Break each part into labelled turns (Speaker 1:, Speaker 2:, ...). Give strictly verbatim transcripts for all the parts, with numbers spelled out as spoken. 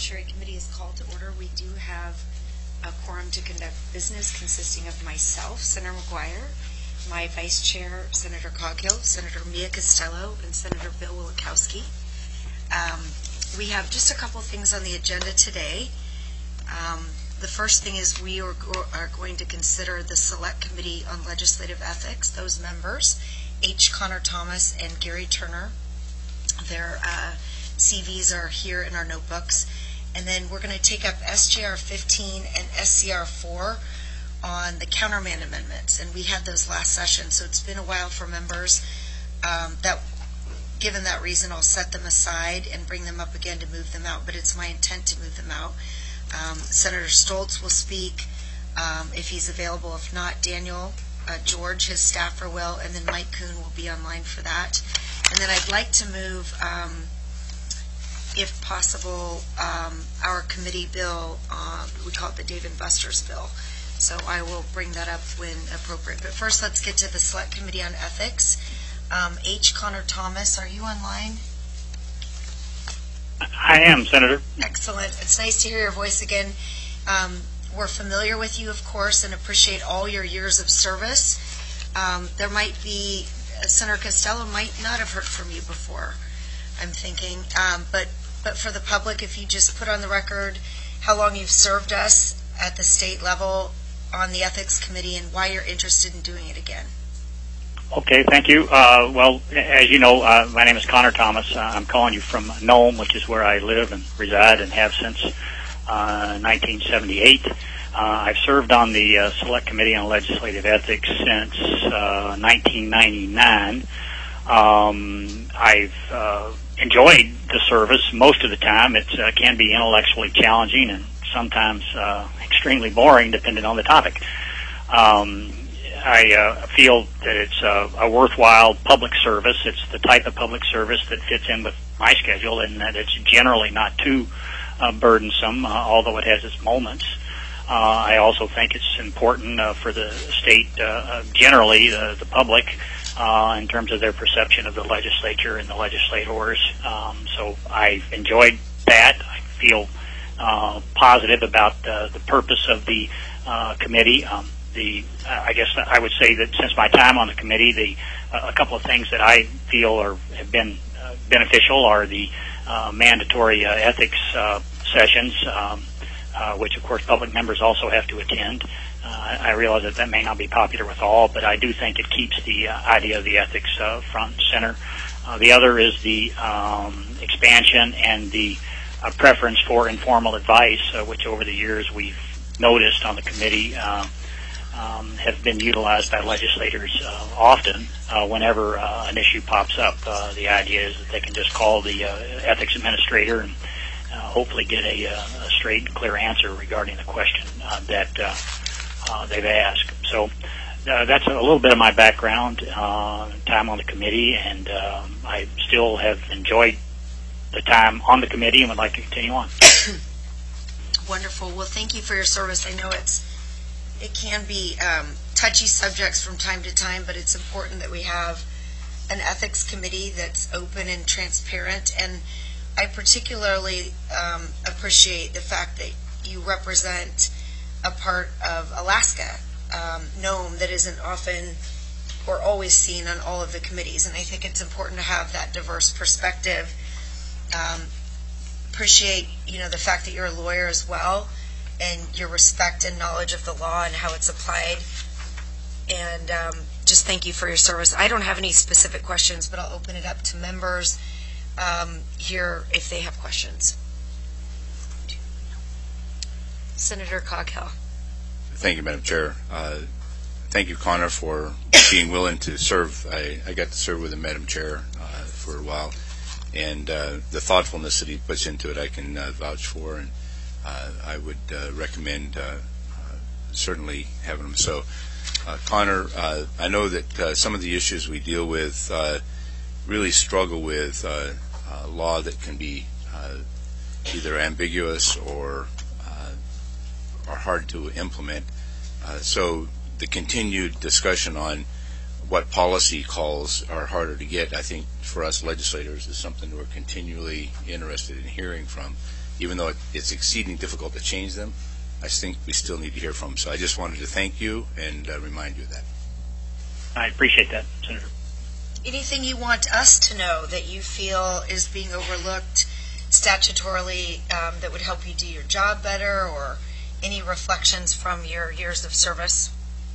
Speaker 1: Judiciary Committee is called to order. We do have a quorum to conduct business consisting of myself, Senator McGuire, my Vice Chair, Senator Coghill, Senator Mia Costello, and Senator Bill Wielechowski. Um, we have just a couple things on the agenda today. Um, the first thing is we are, go- are going to consider the Select Committee on Legislative Ethics, those members, H. Connor Thomas and Gary Turner. Their uh, C Vs are here in our notebooks. And then we're going to take up S J R fifteen and S C R four on the countermand amendments. And we had those last session, so it's been a while for members. Um, that, given that reason, I'll set them aside and bring them up again to move them out, but it's my intent to move them out. Um, Senator Stoltz will speak um, if he's available. If not, Daniel, uh, George, his staffer will, and then Mike Kuhn will be online for that. And then I'd like to move, um, if possible, um, our committee bill, uh, we call it the Dave and Buster's bill. So I will bring that up when appropriate. But first, let's get to the Select Committee on Ethics. Um, H. Connor Thomas, are you online?
Speaker 2: I am, Senator.
Speaker 1: Excellent. It's nice to hear your voice again. Um, we're familiar with you, of course, and appreciate all your years of service. Um, there might be, uh, Senator Costello might not have heard from you before, I'm thinking. Um, but, but for the public, if you just put on the record how long you've served us at the state level on the Ethics Committee and why you're interested in doing it again.
Speaker 2: Okay, thank you. Uh, well, as you know, uh, my name is Connor Thomas. Uh, I'm calling you from Nome, which is where I live and reside and have since uh, nineteen seventy-eight. Uh, I've served on the uh, Select Committee on Legislative Ethics since uh, nineteen ninety-nine. Um, I've uh, enjoyed the service most of the time. It uh, can be intellectually challenging and sometimes uh, extremely boring, depending on the topic. Um, I uh, feel that it's a, a worthwhile public service. It's the type of public service that fits in with my schedule, and that it's generally not too uh, burdensome, uh, although it has its moments. Uh, I also think it's important uh, for the state, uh, generally, the, the public, uh, in terms of their perception of the legislature and the legislators. Um, so I've enjoyed that. I feel uh, positive about uh, the purpose of the uh, committee. Um, The, uh, I guess I would say that since my time on the committee, the uh, a couple of things that I feel are have been uh, beneficial are the uh, mandatory uh, ethics uh, sessions, um, uh, which of course public members also have to attend. Uh, I realize that that may not be popular with all, but I do think it keeps the uh, idea of the ethics uh, front and center. Uh, the other is the um, expansion and the uh, preference for informal advice, uh, which over the years we've noticed on the committee. Uh, Um, have been utilized by legislators uh, often uh, whenever uh, an issue pops up. Uh, the idea is that they can just call the uh, ethics administrator and uh, hopefully get a, a straight and clear answer regarding the question uh, that uh, uh, they've asked. So uh, that's a little bit of my background, uh, time on the committee, and um, I still have enjoyed the time on the committee and would like to continue on.
Speaker 1: Wonderful. Well, thank you for your service. I know it's It can be um, touchy subjects from time to time, but it's important that we have an ethics committee that's open and transparent. And I particularly um, appreciate the fact that you represent a part of Alaska, um, Nome, that isn't often or always seen on all of the committees. And I think it's important to have that diverse perspective. Um, appreciate, you know, the fact that you're a lawyer as well, and your respect and knowledge of the law and how it's applied. And um, just thank you for your service. I don't have any specific questions, but I'll open it up to members um, here if they have questions. Senator Coghill.
Speaker 3: Thank you, Madam Chair. Uh, thank you, Connor, for being willing to serve. I, I got to serve with the Madam Chair uh, for a while, and uh, the thoughtfulness that he puts into it I can uh, vouch for, and Uh, I would uh, recommend uh, uh, certainly having them. So, uh, Connor, uh, I know that uh, some of the issues we deal with uh, really struggle with uh, uh, law that can be uh, either ambiguous or uh, are hard to implement. Uh, so, the continued discussion on what policy calls are harder to get, I think, for us legislators is something we're continually interested in hearing from. even though it, it's exceedingly difficult to change them, I think we still need to hear from them. So I just wanted to thank you and uh, remind you of that.
Speaker 2: I appreciate that, Senator.
Speaker 1: Anything you want us to know that you feel is being overlooked statutorily um, that would help you do your job better, or any reflections from your years of service?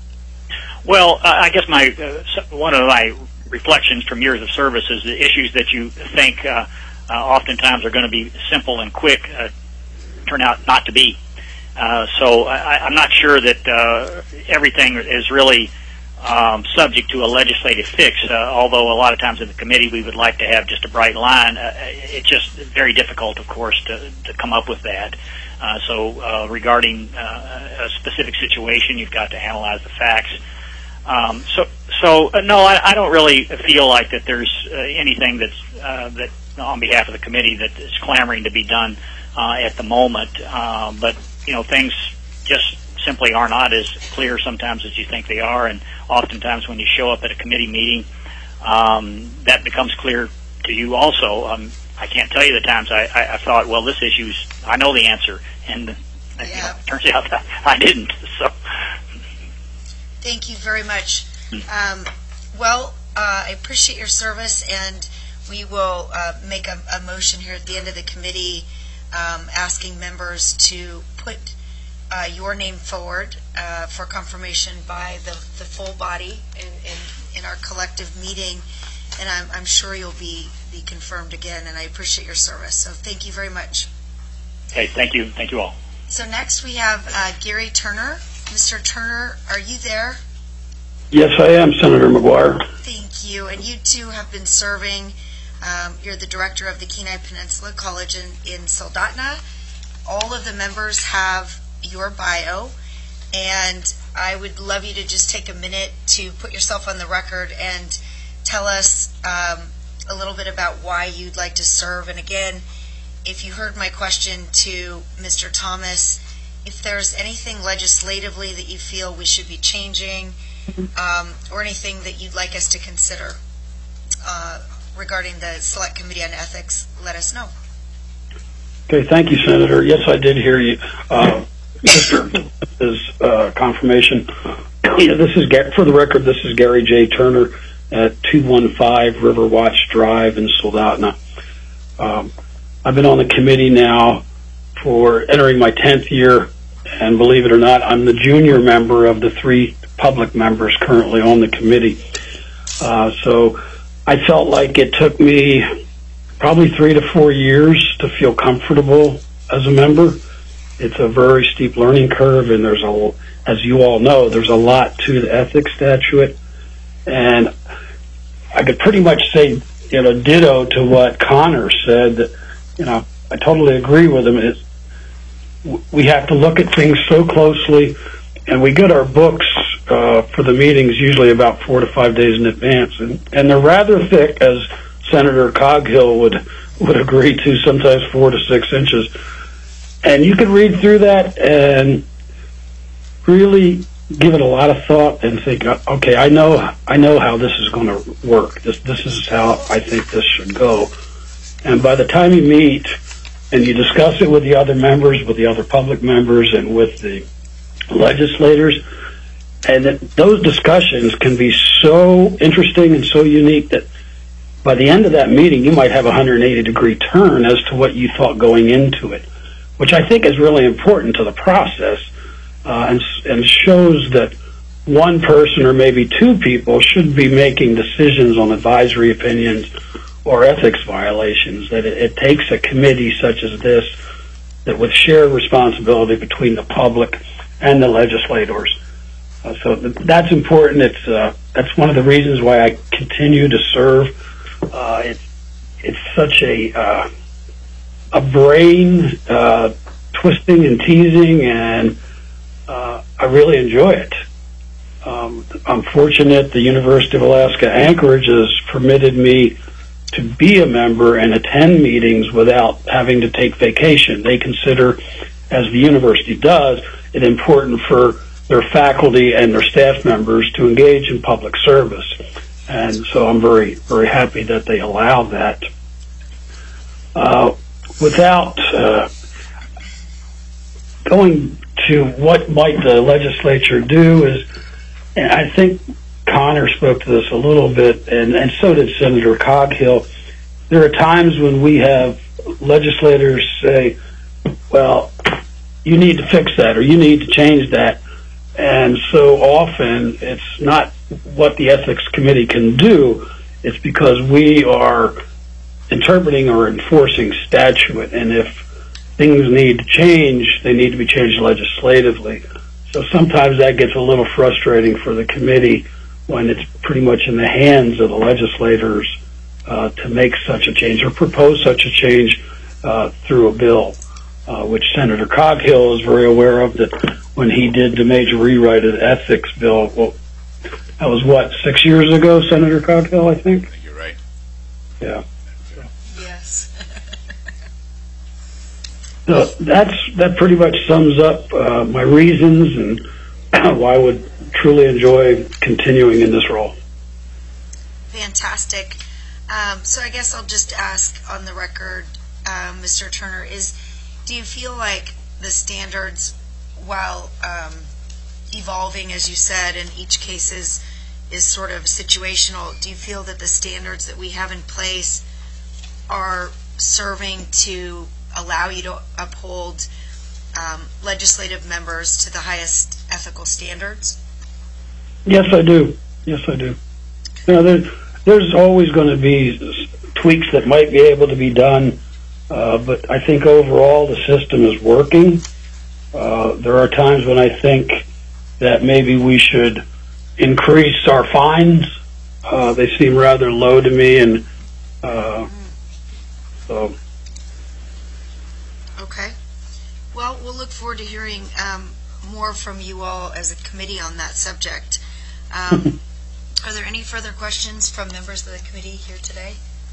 Speaker 2: Well, uh, I guess my uh, one of my reflections from years of service is the issues that you think uh, uh, oftentimes are going to be simple and quick uh, turn out not to be. Uh, so I, I'm not sure that uh, everything is really um, subject to a legislative fix, uh, although a lot of times in the committee we would like to have just a bright line. Uh, it's just very difficult, of course, to, to come up with that. Uh, so uh, regarding uh, a specific situation, you've got to analyze the facts. Um, so, so uh, no, I, I don't really feel like that there's uh, anything that's uh, that on behalf of the committee that is clamoring to be done uh, at the moment. Uh, but you know, things just simply are not as clear sometimes as you think they are, and oftentimes when you show up at a committee meeting, um, that becomes clear to you also. Um, I can't tell you the times I, I, I thought, well, this issue's, I know the answer, and yeah. you know, it turns out that I didn't. So,
Speaker 1: thank you very much. Um, well, uh, I appreciate your service, and we will uh, make a, a motion here at the end of the committee um, asking members to put uh, your name forward uh, for confirmation by the, the full body in, in, in our collective meeting, and I'm, I'm sure you'll be, be confirmed again, and I appreciate your service. So thank you very much.
Speaker 2: Okay, thank you. Thank you all.
Speaker 1: So next we have uh, Gary Turner. Mister Turner, are you there?
Speaker 4: Yes, I am, Senator McGuire.
Speaker 1: Thank you. And you too have been serving. Um, you're the director of the Kenai Peninsula College in, in Soldotna. All of the members have your bio, and I would love you to just take a minute to put yourself on the record and tell us um, a little bit about why you'd like to serve. And again, if you heard my question to Mister Thomas, if there's anything legislatively that you feel we should be changing, um, or anything that you'd like us to consider uh, regarding the Select Committee on Ethics, let us know.
Speaker 4: Okay, thank you, Senator. Yes, I did hear you. Uh, Mister is uh, confirmation. Yeah, this is, for the record, this is Gary J. Turner at two one five River Watch Drive in Soldotna. Um, I've been on the committee now for entering my tenth year, and believe it or not, I'm the junior member of the three public members currently on the committee. Uh, so I felt like it took me probably three to four years to feel comfortable as a member. It's a very steep learning curve, and there's a, as you all know, there's a lot to the ethics statute, and I could pretty much say, you know, ditto to what Connor said. That, you know, I totally agree with him. It's, we have to look at things so closely, and we get our books uh, for the meetings usually about four to five days in advance, and, and they're rather thick, as Senator Coghill would would agree to, sometimes four to six inches. And you can read through that and really give it a lot of thought and think, okay, I know I know how this is going to work. This this is how I think this should go. And by the time you meet and you discuss it with the other members, with the other public members, and with the legislators, and that those discussions can be so interesting and so unique that by the end of that meeting, you might have a one hundred eighty degree turn as to what you thought going into it, which I think is really important to the process, uh, and, and shows that one person or maybe two people should be making decisions on advisory opinions or ethics violations, that it, it takes a committee such as this, that with shared responsibility between the public and the legislators. Uh, so th- that's important. It's uh, that's one of the reasons why I continue to serve. Uh, it's it's such a uh, a brain uh, twisting and teasing, and uh, I really enjoy it. Um, I'm fortunate the University of Alaska Anchorage has permitted me to be a member and attend meetings without having to take vacation. They consider, as the university does, it important for their faculty and their staff members to engage in public service. And so I'm very, very happy that they allow that. Uh, without uh, going to what might the legislature do is, and I think Connor spoke to this a little bit, and, and so did Senator Coghill. There are times when we have legislators say, well, you need to fix that or you need to change that. And so often it's not what the Ethics Committee can do. It's because we are interpreting or enforcing statute. And if things need to change, they need to be changed legislatively. So sometimes that gets a little frustrating for the committee when it's pretty much in the hands of the legislators uh, to make such a change or propose such a change uh, through a bill, uh, which Senator Coghill is very aware of, that when he did the major rewrite of the ethics bill, well, that was what, six years ago, Senator Coghill, I think?
Speaker 3: I think you're right.
Speaker 4: Yeah.
Speaker 1: Yes.
Speaker 4: So that's, that pretty much sums up uh, my reasons and why I would truly enjoy continuing in this role.
Speaker 1: Fantastic. Um, so I guess I'll just ask on the record, uh, Mister Turner, is do you feel like the standards, while um, evolving, as you said, and each case is, is sort of situational, do you feel that the standards that we have in place are serving to allow you to uphold um, legislative members to the highest ethical standards?
Speaker 4: Yes, I do. Yes, I do. You know, there, there's always going to be tweaks that might be able to be done, uh, but I think overall the system is working. Uh, there are times when I think that maybe we should increase our fines. Uh, they seem rather low to me, and uh, so.
Speaker 1: Okay. Well, we'll look forward to hearing um, more from you all as a committee on that subject. Um, are there any further questions from members of the committee here today?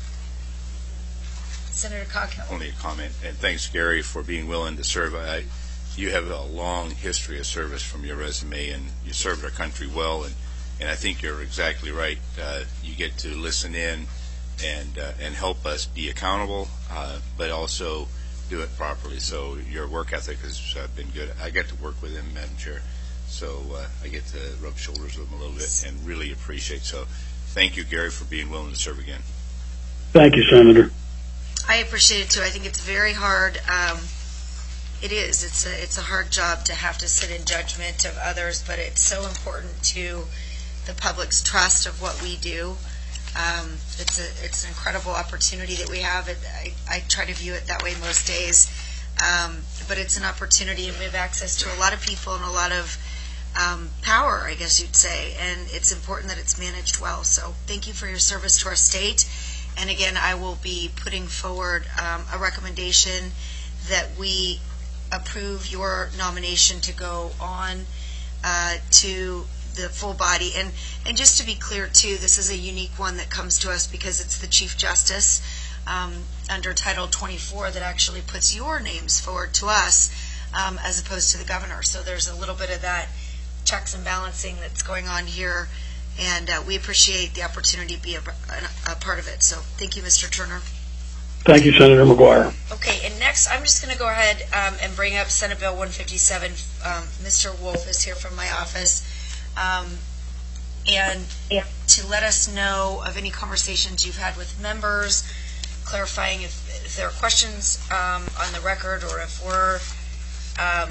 Speaker 1: Senator Coghill.
Speaker 3: Only a comment, and thanks, Gary, for being willing to serve. I, you have a long history of service from your resume, and you served our country well, and, and I think you're exactly right. Uh, you get to listen in and uh, and help us be accountable, uh, but also do it properly. So your work ethic has uh, been good. I get to work with him, Madam Chair, so uh, I get to rub shoulders with him a little bit and really appreciate. So thank you, Gary, for being willing to serve again.
Speaker 4: Thank you, Senator.
Speaker 1: I appreciate it too. I think it's very hard. Um, it is. It's a it's a hard job to have to sit in judgment of others, but it's so important to the public's trust of what we do. Um, it's a it's an incredible opportunity that we have. It, I, I try to view it that way most days, um, but it's an opportunity, and we have access to a lot of people and a lot of um, power, I guess you'd say, and it's important that it's managed well. So thank you for your service to our state. And again, I will be putting forward um, a recommendation that we approve your nomination to go on uh, to the full body. And, and just to be clear, too, this is a unique one that comes to us because it's the Chief Justice um, under Title twenty-four that actually puts your names forward to us um, as opposed to the governor. So there's a little bit of that checks and balancing that's going on here. And uh, we appreciate the opportunity to be a, a, a part of it. So thank you, Mister Turner.
Speaker 4: Thank you, Senator McGuire.
Speaker 1: Okay, and next I'm just going to go ahead um, and bring up Senate Bill one fifty-seven. Um, Mister Wolf is here from my office. Um, and to let us know of any conversations you've had with members, clarifying if, if there are questions um, on the record or if we're um,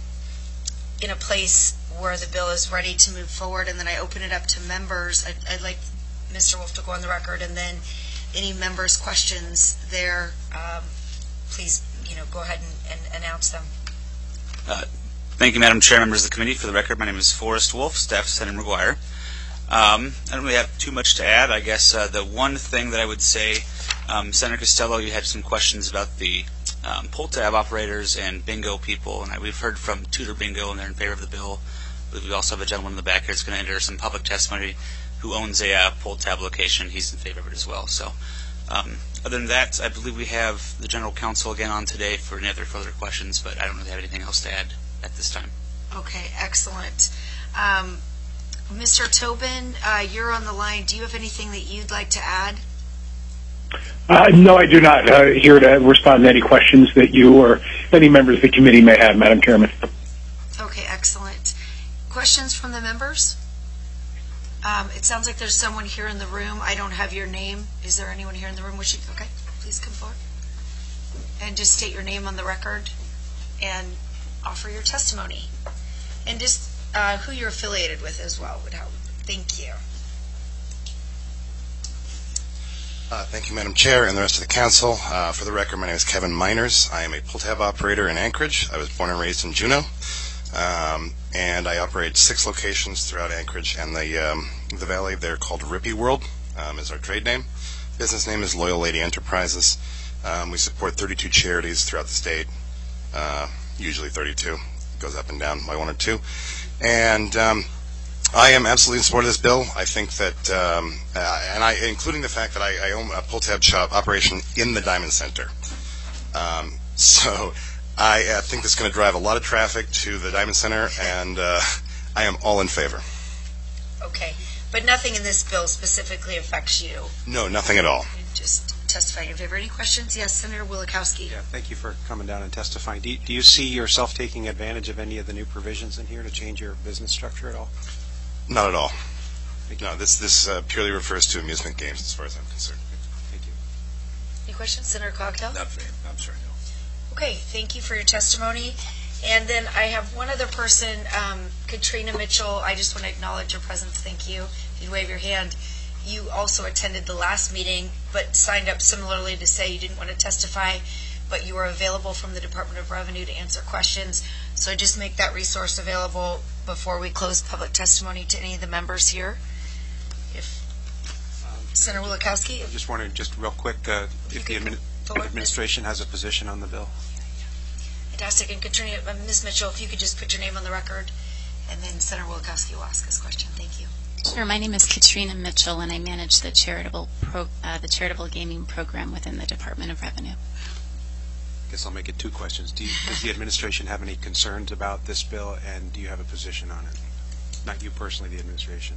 Speaker 1: in a place where the bill is ready to move forward, and then I open it up to members. I'd, I'd like Mister Wolf to go on the record, and then any members' questions there, um, please, you know, go ahead and, and announce them.
Speaker 5: Uh, thank you, Madam Chair, members of the committee. For the record, my name is Forrest Wolf, staff of Senator McGuire. Um, I don't really have too much to add. I guess uh, the one thing that I would say, um, Senator Costello, you had some questions about the um, pull tab operators and bingo people, and I, we've heard from Tudor Bingo, and they're in favor of the bill. We also have a gentleman in the back here that's going to enter some public testimony who owns a uh, pull tab location. He's in favor of it as well. So, um, other than that, I believe we have the General Counsel again on today for any other further questions, but I don't really have anything else to add at this time.
Speaker 1: Okay, excellent. Um, Mister Tobin, uh, you're on the line. Do you have anything that you'd like to add?
Speaker 6: Uh, no, I do not. Uh, here to respond to any questions that you or any members of the committee may have, Madam Chairman.
Speaker 1: Okay, excellent. Questions from the members? Um, it sounds like there's someone here in the room. I don't have your name. Is there anyone here in the room wishing? Okay, please come forward. And just state your name on the record and offer your testimony. And just uh, who you're affiliated with as well would help. Thank you.
Speaker 7: Uh, thank you, Madam Chair, and the rest of the council. Uh, for the record, my name is Kevin Miners. I am a pull-tab operator in Anchorage. I was born and raised in Juneau, um, and I operate six locations throughout Anchorage and the um, the valley. They're called Rippy World, um, is our trade name. Business name is Loyal Lady Enterprises. Um, we support thirty-two charities throughout the state, uh, usually thirty-two. It goes up and down by one or two. And um, I am absolutely in support of this bill. I think that, um, uh, and I, including the fact that I, I own a pull-tab shop operation in the Diamond Center. Um, so I uh, think this is going to drive a lot of traffic to the Diamond Center, and uh, I am all in favor.
Speaker 1: Okay, but nothing in this bill specifically affects you.
Speaker 7: No, nothing at all.
Speaker 1: You just testifying in favor. Any questions? Yes, Senator Wielechowski.
Speaker 8: Yeah, thank you for coming down and testifying. Do you, do you see yourself taking advantage of any of the new provisions in here to change your business structure at all?
Speaker 7: Not at all. No, this this uh, purely refers to amusement games as far as I'm concerned.
Speaker 8: Thank you.
Speaker 1: Any questions, Senator Coghill?
Speaker 3: Not for him. I'm sorry, no.
Speaker 1: Okay, thank you for your testimony. And then I have one other person, um, Katrina Mitchell. I just want to acknowledge your presence. Thank you. If you wave your hand. You also attended the last meeting, but signed up similarly to say you didn't want to testify, but you were available from the Department of Revenue to answer questions. So just make that resource available before we close public testimony to any of the members here. If um, Senator Wielechowski.
Speaker 8: I'm just wondering, just real quick, uh, if the admin administration has a position on the bill.
Speaker 1: Fantastic. And Katrina, uh, Miz Mitchell, if you could just put your name on the record, and then Senator Wielechowski will ask this question. Thank you.
Speaker 9: Sure. My name is Katrina Mitchell, and I manage the charitable pro, uh, the charitable gaming program within the Department of Revenue.
Speaker 8: I guess I'll make it two questions. Do you, does the administration have any concerns about this bill, and do you have a position on it? Not you personally, the administration.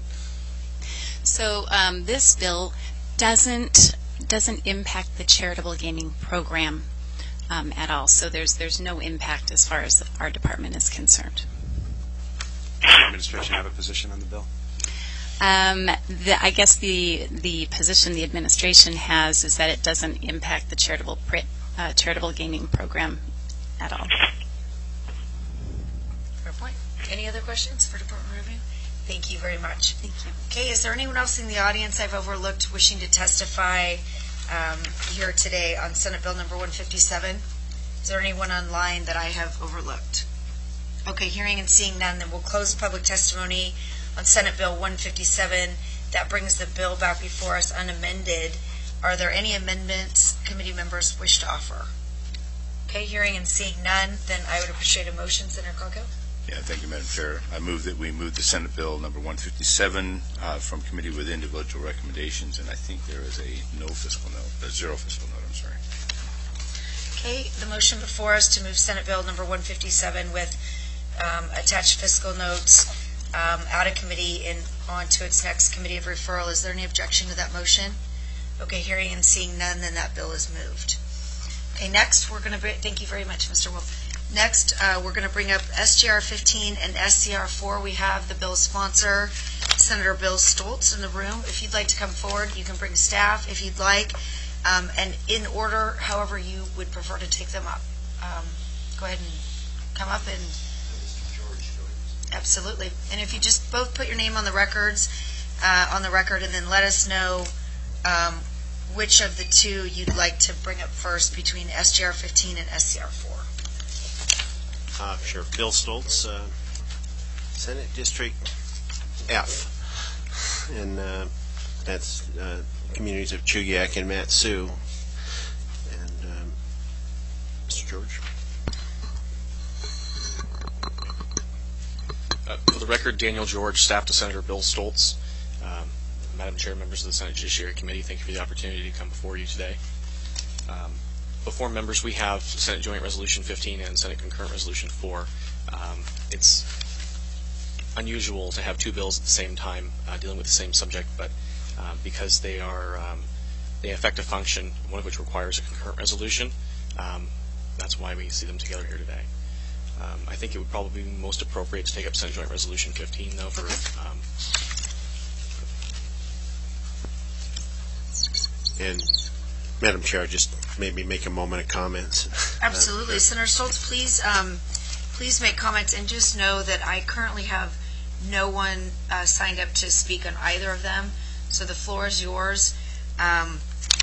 Speaker 9: So um, this bill doesn't doesn't impact the charitable gaming program um, at all. So there's there's no impact as far as our department is concerned.
Speaker 8: Does the administration have a position on the bill?
Speaker 9: Um, the, I guess the the position the administration has is that it doesn't impact the charitable pr- uh, charitable gaming program at all.
Speaker 1: Fair point. Any other questions for Department of Revenue? Thank you very much.
Speaker 9: Thank you.
Speaker 1: Okay, is there anyone else in the audience I've overlooked wishing to testify um, here today on Senate Bill number one fifty-seven? Is there anyone online that I have overlooked? Okay, hearing and seeing none, then we'll close public testimony on Senate Bill one fifty-seven. That brings the bill back before us unamended. Are there any amendments committee members wish to offer? Okay, hearing and seeing none, then I would appreciate a motion, Senator Coghill.
Speaker 3: Yeah, thank you, Madam Chair. I move that we move the Senate Bill number one fifty-seven uh, from committee with individual recommendations, and I think there is a no fiscal note, a zero fiscal note, I'm sorry.
Speaker 1: Okay, the motion before us to move Senate Bill number one fifty-seven with um, attached fiscal notes um, out of committee and on to its next committee of referral. Is there any objection to that motion? Okay, hearing and seeing none, then that bill is moved. Okay, next we're going to, thank you very much, Mister Wolf. Next, uh, we're going to bring up S G R fifteen and S C R four. We have the bill's sponsor, Senator Bill Stoltz, in the room. If you'd like to come forward, you can bring staff if you'd like, um, and in order, however you would prefer to take them up. Um, go ahead and come up and... Absolutely. And if you just both put your name on the records, uh, on the record, and then let us know um, which of the two you'd like to bring up first between S G R fifteen and S C R four.
Speaker 10: Uh, sure. Bill Stoltz, uh, Senate District F, and uh, that's uh, communities of Chugiak and Mat-Su. And um, Mister George.
Speaker 11: Uh, for the record, Daniel George, staff to Senator Bill Stoltz. Um, Madam Chair, members of the Senate Judiciary Committee, thank you for the opportunity to come before you today. Um, Before members, we have Senate Joint Resolution fifteen and Senate Concurrent Resolution four. Um, it's unusual to have two bills at the same time uh, dealing with the same subject, but uh, because they are um, they affect a function, one of which requires a concurrent resolution, um, that's why we see them together here today. Um, I think it would probably be most appropriate to take up Senate Joint Resolution fifteen, though, for um,
Speaker 10: And Madam Chair, just maybe make a moment of comments.
Speaker 1: Absolutely.
Speaker 10: Uh,
Speaker 1: Senator Stoltz, please, um, please make comments, and just know that I currently have no one uh, signed up to speak on either of them. So the floor is yours. Um,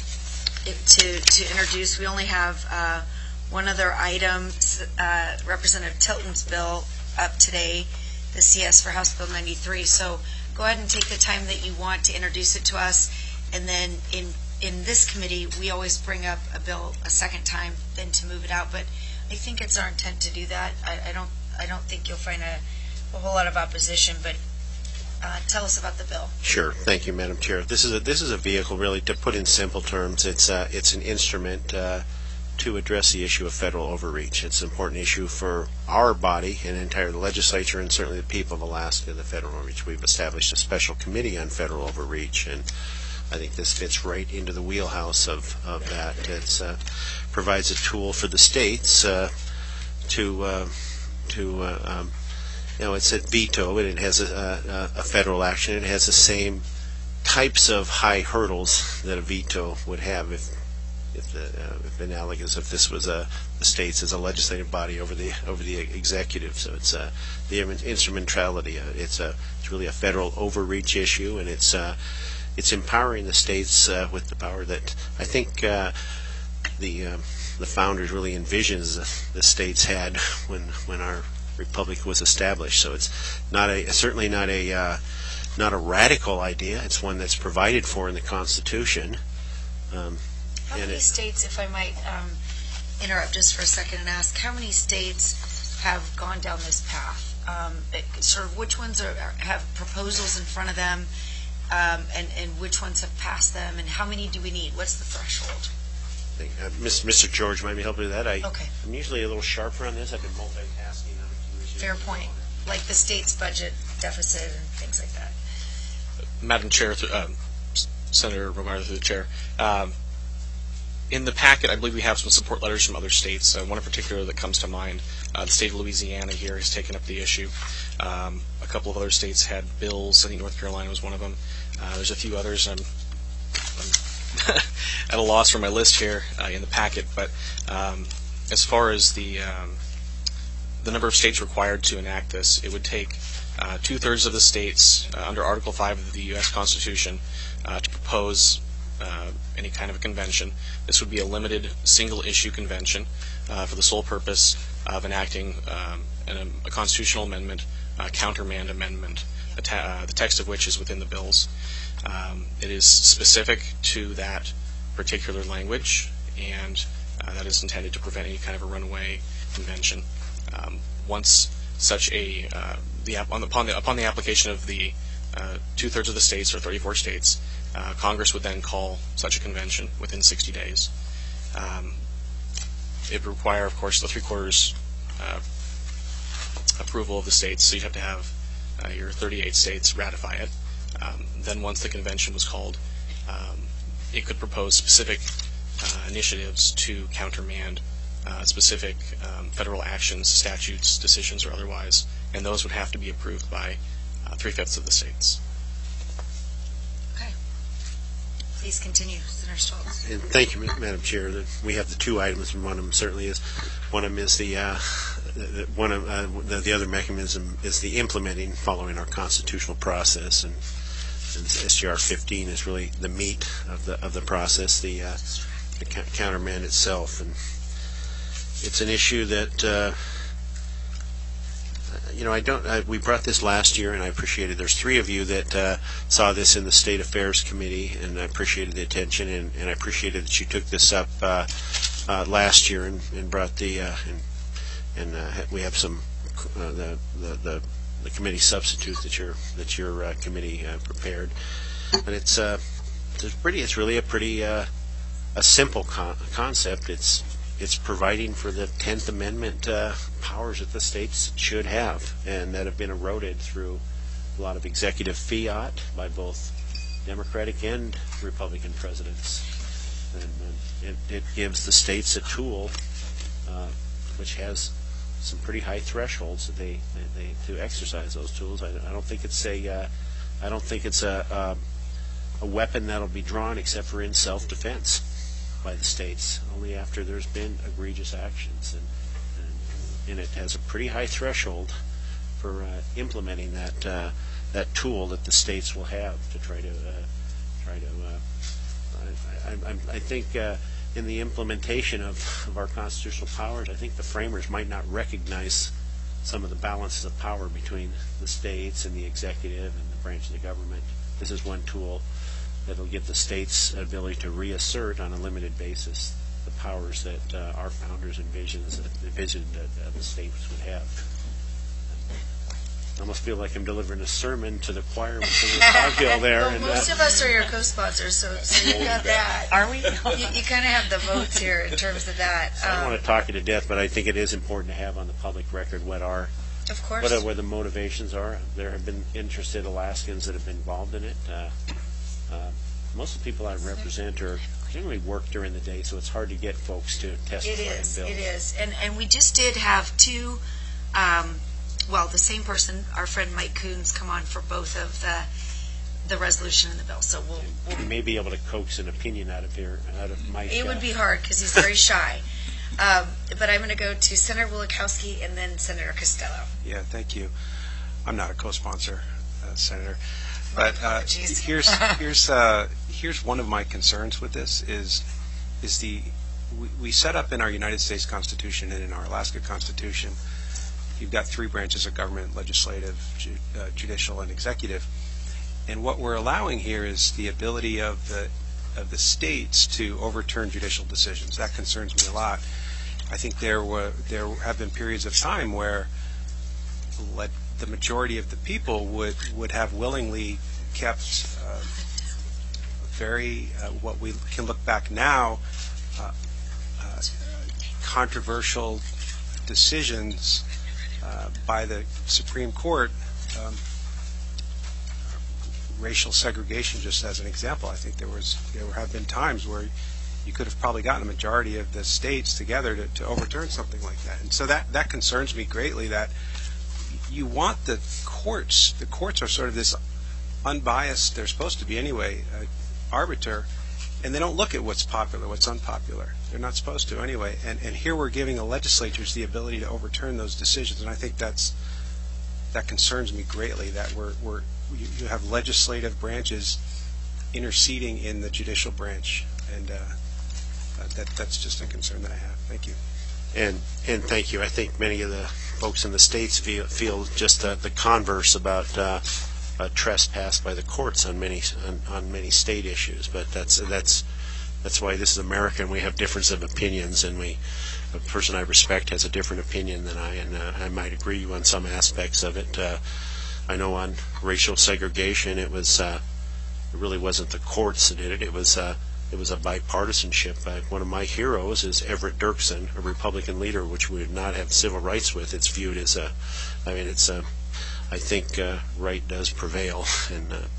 Speaker 1: it, to, to introduce, we only have uh, one other item, uh, Representative Tilton's bill up today, the C S for House Bill ninety-three. So go ahead and take the time that you want to introduce it to us, and then in in this committee, we always bring up a bill a second time, then to move it out. But I think it's our intent to do that. I, I don't I don't think you'll find a, a whole lot of opposition, but uh, tell us about the bill.
Speaker 10: Sure. Thank you, Madam Chair. This is a this is a vehicle, really, to put in simple terms. It's uh, it's an instrument uh, to address the issue of federal overreach. It's an important issue for our body and the entire legislature, and certainly the people of Alaska. The federal overreach. We've established a special committee on federal overreach, and I think this fits right into the wheelhouse of, of that. It uh, provides a tool for the states uh, to uh, to uh, um, you know, it's a veto, and it has a, a, a federal action. It has the same types of high hurdles that a veto would have if if, the, uh, if analogous if this was a the states as a legislative body over the over the executive. So it's uh, the instrumentality. Uh, it's a it's really a federal overreach issue, and it's uh, it's empowering the states uh, with the power that I think uh, the uh, the founders really envisions the states had when when our republic was established. So it's not a certainly not a uh, not a radical idea. It's one that's provided for in the Constitution. Um,
Speaker 1: How
Speaker 10: and
Speaker 1: many
Speaker 10: it,
Speaker 1: states, if I might um, interrupt just for a second and ask, how many states have gone down this path? Um, it, sort of which ones are, have proposals in front of them, um, and, and which ones have passed them, and how many do we need? What's the threshold?
Speaker 10: uh, Mister George might be helping with that. I,
Speaker 1: Okay.
Speaker 10: I'm usually a little sharper on this. I've been multitasking on a few issues.
Speaker 1: Fair point. Like the state's budget deficit and things like that.
Speaker 11: Madam Chair, th- um, Senator Romero through the chair. Um, in the packet, I believe we have some support letters from other states. Uh, one in particular that comes to mind, uh, the state of Louisiana here has taken up the issue. Um, a couple of other states had bills. I think North Carolina was one of them. Uh, there's a few others. I'm, I'm at a loss for my list here uh, in the packet. But um, as far as the um, the number of states required to enact this, it would take uh, two-thirds of the states uh, under Article five of the U S Constitution uh, to propose uh, any kind of a convention. This would be a limited single-issue convention uh, for the sole purpose of enacting um, an, a constitutional amendment, a countermand amendment, the, ta- uh, the text of which is within the bills. Um, it is specific to that particular language, and uh, that is intended to prevent any kind of a runaway convention. Um, once such a uh, the on the, upon the upon the application of the uh, two thirds of the states, or thirty-four states, uh, Congress would then call such a convention within sixty days. Um, it would require, of course, the three quarters uh, approval of the states. So you'd have to have uh, your thirty-eight states ratify it. Um, then, once the convention was called, um, it could propose specific uh, initiatives to countermand Uh, specific um, federal actions, statutes, decisions, or otherwise, and those would have to be approved by uh, three-fifths of the states.
Speaker 1: Okay. Please continue, Senator Stoltz.
Speaker 10: And thank you, Madam Chair. That we have the two items, and one of them certainly is one of them is the uh, the, one of uh, the, the other mechanism is the implementing following our constitutional process, and, and S G R fifteen is really the meat of the of the process, the uh, the countermand itself, and it's an issue that, uh, you know, I don't, I, we brought this last year, and I appreciated, there's three of you that uh, saw this in the State Affairs Committee, and I appreciated the attention, and, and I appreciated that you took this up uh, uh, last year and, and brought the, uh, and, and uh, we have some, uh, the, the, the, the committee substitute that your, that your uh, committee uh, prepared. But it's, uh, it's pretty, it's really a pretty, uh, a simple con- concept. It's, It's providing for the tenth Amendment uh, powers that the states should have, and that have been eroded through a lot of executive fiat by both Democratic and Republican presidents. And, and it, it gives the states a tool uh, which has some pretty high thresholds that they, they, they to exercise those tools. I, I don't think it's a uh, I don't think it's a, a a weapon that'll be drawn except for in self-defense by the states, only after there's been egregious actions, and and, and it has a pretty high threshold for uh, implementing that uh, that tool that the states will have to try to uh, try to. Uh, I, I, I, I think. Uh, In the implementation of, of our constitutional powers, I think the framers might not recognize some of the balances of power between the states and the executive and the branch of the government. This is one tool that will give the states an ability to reassert on a limited basis the powers that uh, our founders envisioned, envisioned that uh, the states would have. I almost feel like I'm delivering a sermon to the choir with Senator Coghill there.
Speaker 1: Well,
Speaker 10: and,
Speaker 1: most
Speaker 10: uh,
Speaker 1: of us are your co-sponsors, so, so you got that.
Speaker 9: Are we?
Speaker 1: You, you kind of have the votes here in terms of that.
Speaker 10: I don't
Speaker 1: Um,
Speaker 10: want to talk you to death, but I think it is important to have on the public record what our
Speaker 1: of course.
Speaker 10: what are, where the motivations are. There have been interested Alaskans that have been involved in it. Uh, uh, most of the people I represent are generally work during the day, so it's hard to get folks to testify
Speaker 1: It is.
Speaker 10: in bills.
Speaker 1: It is. And and we just did have two. Um, well, the same person, our friend Mike Coons, come on for both of the the resolution and the bill. So we'll. we'll
Speaker 10: We may be able to coax an opinion out of here, out of Mike.
Speaker 1: it would
Speaker 10: uh,
Speaker 1: be hard because he's very shy. Um, but I'm going to go to Senator Wielechowski and then Senator Costello.
Speaker 8: Yeah, thank you. I'm not a co-sponsor, uh, Senator, but uh,
Speaker 1: Apologies.
Speaker 8: here's here's uh, here's one of my concerns with this is is the we, we set up in our United States Constitution and in our Alaska Constitution. You've got three branches of government: legislative, ju- uh, judicial, and executive. And what we're allowing here is the ability of the of the states to overturn judicial decisions. That concerns me a lot. I think there were there have been periods of time where let the majority of the people would would have willingly kept uh, very uh, what we can look back now uh, uh, controversial decisions uh, by the Supreme Court. Um, racial segregation, just as an example. I think there was there have been times where you could have probably gotten a majority of the states together to, to overturn something like that. And so that, that concerns me greatly, that you want the courts, the courts are sort of this unbiased, they're supposed to be anyway, uh, arbiter, and they don't look at what's popular, what's unpopular. They're not supposed to anyway. And, and here we're giving the legislatures the ability to overturn those decisions, and I think that's that concerns me greatly, that we're, we're you, you have legislative branches interceding in the judicial branch, and uh, uh, that that's just a concern that I have. Thank you.
Speaker 10: And and thank you. I think many of the folks in the states feel, feel just uh, the converse about uh, uh, trespass by the courts on many on, on many state issues. But that's that's that's why this is America, and we have difference of opinions, and we a person I respect has a different opinion than I, and uh, I might agree on some aspects of it. Uh, I know on racial segregation, it was uh, it really wasn't the courts that did it. It was uh, it was a bipartisanship. Uh, one of my heroes is Everett Dirksen, a Republican leader, which we would not have civil rights with. It's viewed as a, I mean, it's a, I think uh, right does prevail in, uh,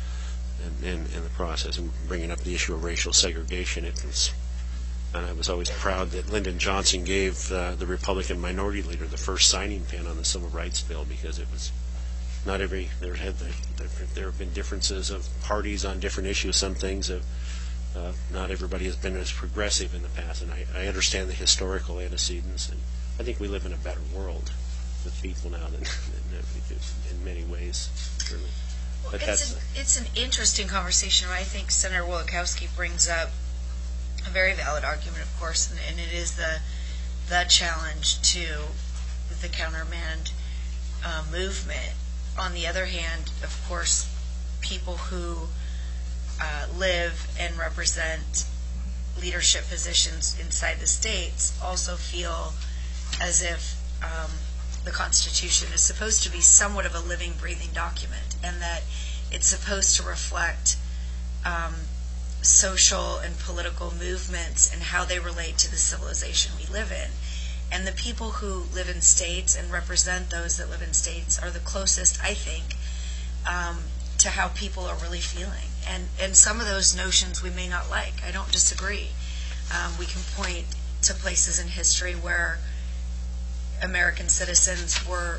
Speaker 10: in, in in the process. And bringing up the issue of racial segregation, it was. And I was always proud that Lyndon Johnson gave uh, the Republican minority leader the first signing pen on the Civil Rights Bill, because it was not every there had the, there, there have been differences of parties on different issues. Some things have uh, not everybody has been as progressive in the past, and I, I understand the historical antecedents, and I think we live in a better world with people now than, than we do in many ways. Really. But
Speaker 1: It's
Speaker 10: that's
Speaker 1: an, it's an interesting conversation. I think Senator Wielechowski brings up a very valid argument, of course, and, and it is the the challenge to the countermand uh, movement. On the other hand, of course, people who uh, live and represent leadership positions inside the states also feel as if um, the Constitution is supposed to be somewhat of a living, breathing document, and that it's supposed to reflect um, social and political movements and how they relate to the civilization we live in. And the people who live in states and represent those that live in states are the closest, I think, um, to how people are really feeling. And and some of those notions we may not like. I don't disagree. Um, we can point to places in history where American citizens were,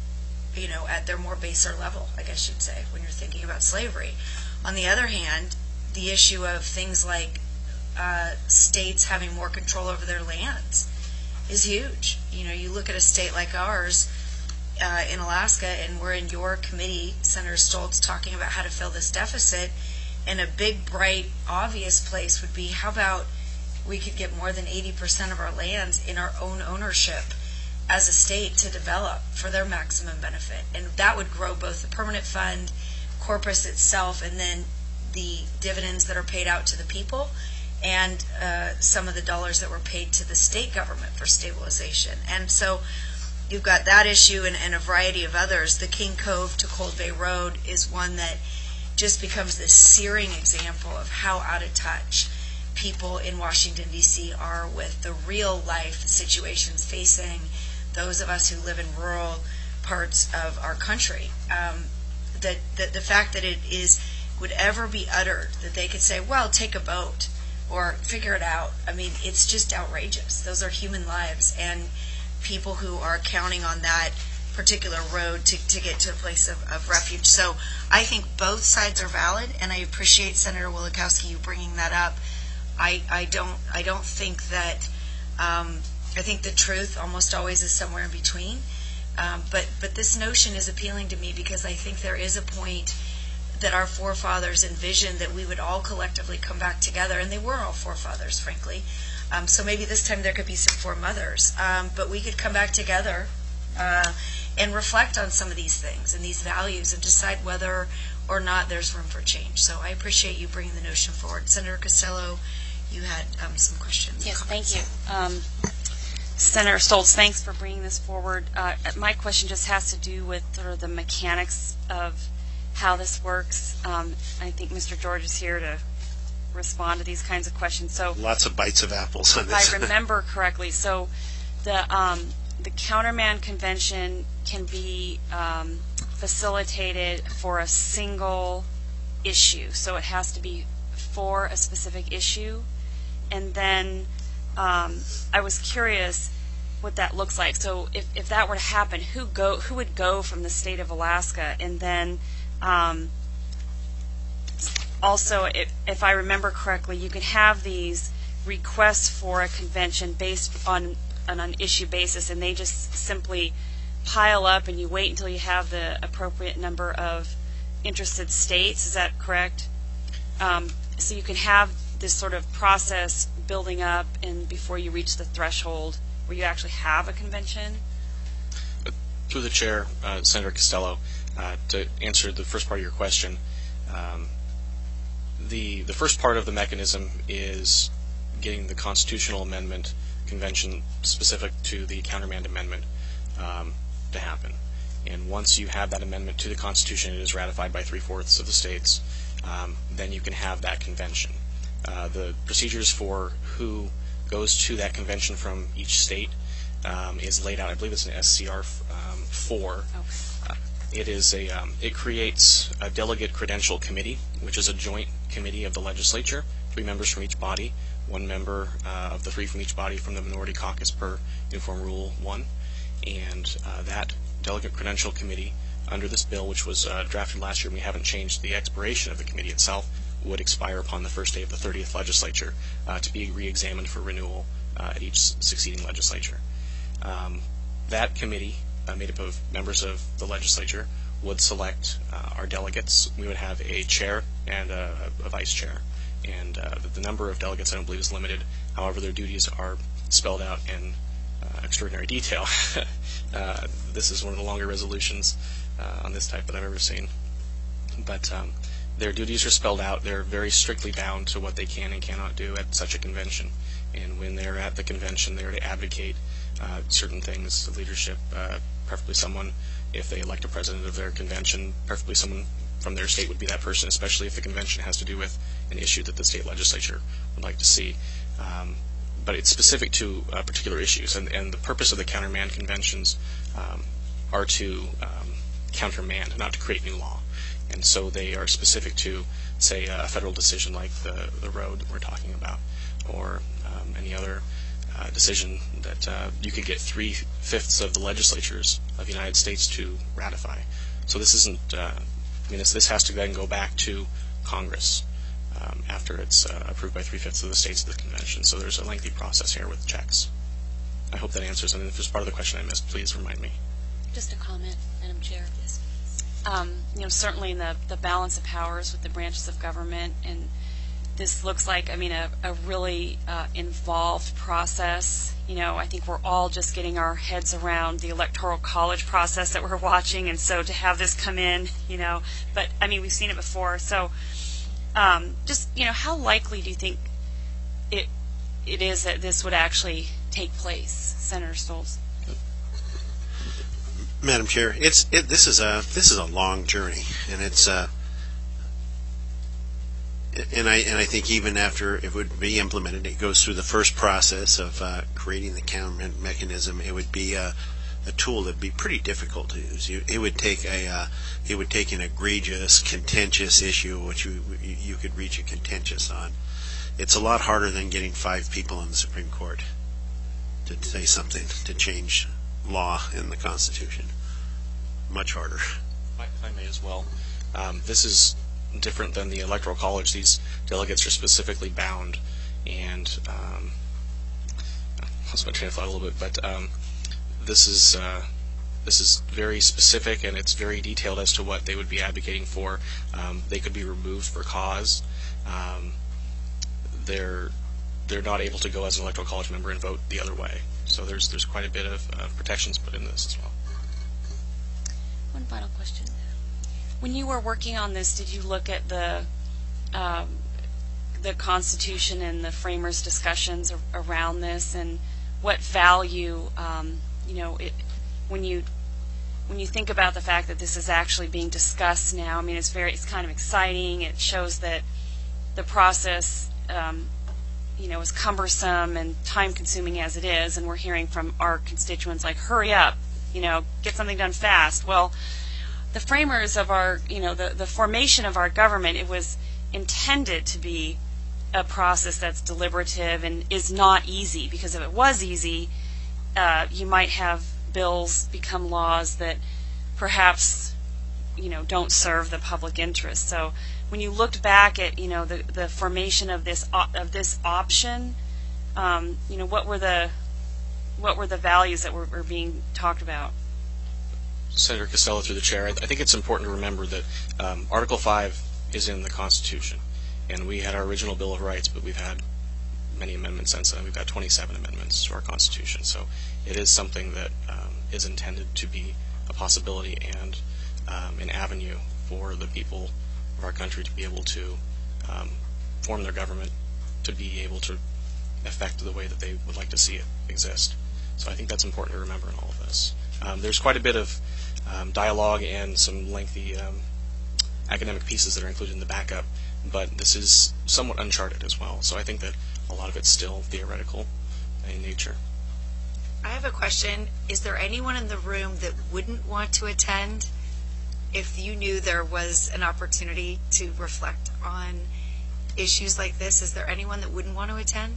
Speaker 1: you know, at their more baser level, I guess you'd say, when you're thinking about slavery. On the other hand, the issue of things like uh, states having more control over their lands is huge. You know, you look at a state like ours uh, in Alaska, and we're in your committee, Senator Stoltz, talking about how to fill this deficit, and a big, bright, obvious place would be, how about we could get more than eighty percent of our lands in our own ownership as a state to develop for their maximum benefit. And that would grow both the permanent fund, corpus itself, and then the dividends that are paid out to the people, and uh, some of the dollars that were paid to the state government for stabilization. And so you've got that issue and, and a variety of others. The King Cove to Cold Bay Road is one that just becomes this searing example of how out of touch people in Washington, D C are with the real life situations facing those of us who live in rural parts of our country. Um, that, that the fact that it is would ever be uttered that they could say, well, take a boat or figure it out. I mean, it's just outrageous. Those are human lives and people who are counting on that particular road to, to get to a place of, of refuge. So I think both sides are valid, and I appreciate Senator Wielechowski you bringing that up. I, I don't I don't think that um, I think the truth almost always is somewhere in between. Um, but but this notion is appealing to me because I think there is a point that our forefathers envisioned that we would all collectively come back together, and they were all forefathers, frankly. Um, so maybe this time there could be some foremothers, um, but we could come back together uh, and reflect on some of these things and these values and decide whether or not there's room for change. So I appreciate you bringing the notion forward. Senator Costello, you had um, some questions.
Speaker 12: Yes, thank you. Um, Senator Stoltz, thanks for bringing this forward. Uh, my question just has to do with sort of the mechanics of how this works. Um, I think Mister George is here to respond to these kinds of questions. So
Speaker 10: lots of bites of apples on
Speaker 12: if
Speaker 10: this.
Speaker 12: I remember correctly, so the um, the Countermand Convention can be um, facilitated for a single issue. So it has to be for a specific issue. And then um, I was curious what that looks like. So if, if that were to happen, who go who would go from the state of Alaska? And then um, also, if, if I remember correctly, you can have these requests for a convention based on, on an issue basis, and they just simply pile up, and you wait until you have the appropriate number of interested states. Is that correct? Um, so you can have this sort of process building up, and before you reach the threshold where you actually have a convention.
Speaker 11: Through the chair, uh, Senator Costello, uh, to answer the first part of your question, um, the the first part of the mechanism is getting the constitutional amendment convention specific to the Countermand Amendment um, to happen. And once you have that amendment to the Constitution, it is ratified by three-fourths of the states, um, then you can have that convention. Uh, the procedures for who goes to that convention from each state um, is laid out. I believe it's in S C R um, four.
Speaker 12: Okay.
Speaker 11: Uh, it is a um, it creates a delegate credential committee, which is a joint committee of the legislature, three members from each body, one member uh, of the three from each body from the minority caucus per Uniform Rule one, and uh, that delegate credential committee under this bill, which was uh, drafted last year, and we haven't changed the expiration of the committee itself, would expire upon the first day of the thirtieth legislature uh, to be re-examined for renewal uh, at each succeeding legislature. Um, that committee, uh, made up of members of the legislature, would select uh, our delegates. We would have a chair and a, a vice chair. And uh, the, the number of delegates, I don't believe, is limited. However, their duties are spelled out in uh, extraordinary detail. uh, this is one of the longer resolutions uh, on this type that I've ever seen. But um, their duties are spelled out. They're very strictly bound to what they can and cannot do at such a convention. And when they're at the convention, they're to advocate uh, certain things, the leadership, uh, preferably someone, if they elect a president of their convention, preferably someone from their state would be that person, especially if the convention has to do with an issue that the state legislature would like to see. Um, but it's specific to uh, particular issues. And, and the purpose of the countermand conventions um, are to um, countermand, not to create new law. And so they are specific to, say, a federal decision like the, the road that we're talking about, or um, any other uh, decision that uh, you could get three-fifths of the legislatures of the United States to ratify. So this isn't, uh, I mean, this, this has to then go back to Congress um, after it's uh, approved by three-fifths of the states of the convention. So there's a lengthy process here with checks. I hope that answers, and if there's part of the question I missed, please remind me.
Speaker 12: Just a comment, Madam Chair. Yes. Um, you know, certainly in the, the balance of powers with the branches of government, and this looks like, I mean, a, a really uh, involved process. You know, I think we're all just getting our heads around the Electoral College process that we're watching, and so to have this come in, you know, but, I mean, we've seen it before. So um, just, you know, how likely do you think it it is that this would actually take place, Senator Stoltz?
Speaker 10: Madam Chair, it's it, this is a this is a long journey, and it's uh, and I and I think even after it would be implemented, it goes through the first process of uh, creating the counter mechanism. It would be a, a tool that'd be pretty difficult to use. You, it would take a uh, it would take an egregious, contentious issue, which you you could reach a contentious on. It's a lot harder than getting five people in the Supreme Court to say something to change law in the Constitution. Much harder.
Speaker 11: If I may as well. Um, this is different than the Electoral College. These delegates are specifically bound, and um, I lost my train of thought a little bit, but um, this is uh, this is very specific, and it's very detailed as to what they would be advocating for. Um, they could be removed for cause. Um, they're they're not able to go as an Electoral College member and vote the other way. So there's there's quite a bit of uh, protections put in this as well.
Speaker 12: One final question. When you were working on this, did you look at the um, the Constitution and the framers' discussions ar- around this, and what value, um, you know, it, when you when you think about the fact that this is actually being discussed now? I mean, it's very it's kind of exciting. It shows that the process, um, you know, is cumbersome and time-consuming as it is, and we're hearing from our constituents like, "Hurry up, you know, get something done fast." Well, the framers of our, you know, the, the formation of our government, it was intended to be a process that's deliberative and is not easy, because if it was easy, uh, you might have bills become laws that perhaps, you know, don't serve the public interest. So when you looked back at, you know, the, the formation of this of this option, um, you know, what were the what were the values that were, were being talked about?
Speaker 11: Senator Costello, through the chair, I, I think it's important to remember that um, Article five is in the Constitution, and we had our original Bill of Rights, but we've had many amendments since then. We've had twenty-seven amendments to our Constitution, so it is something that um, is intended to be a possibility and um, an avenue for the people of our country to be able to um, form their government, to be able to affect the way that they would like to see it exist. So I think that's important to remember in all of this. Um, there's quite a bit of um, dialogue and some lengthy um, academic pieces that are included in the backup, but this is somewhat uncharted as well. So I think that a lot of it's still theoretical in nature.
Speaker 1: I have a question. Is there anyone in the room that wouldn't want to attend if you knew there was an opportunity to reflect on issues like this? Is there anyone that wouldn't want to attend?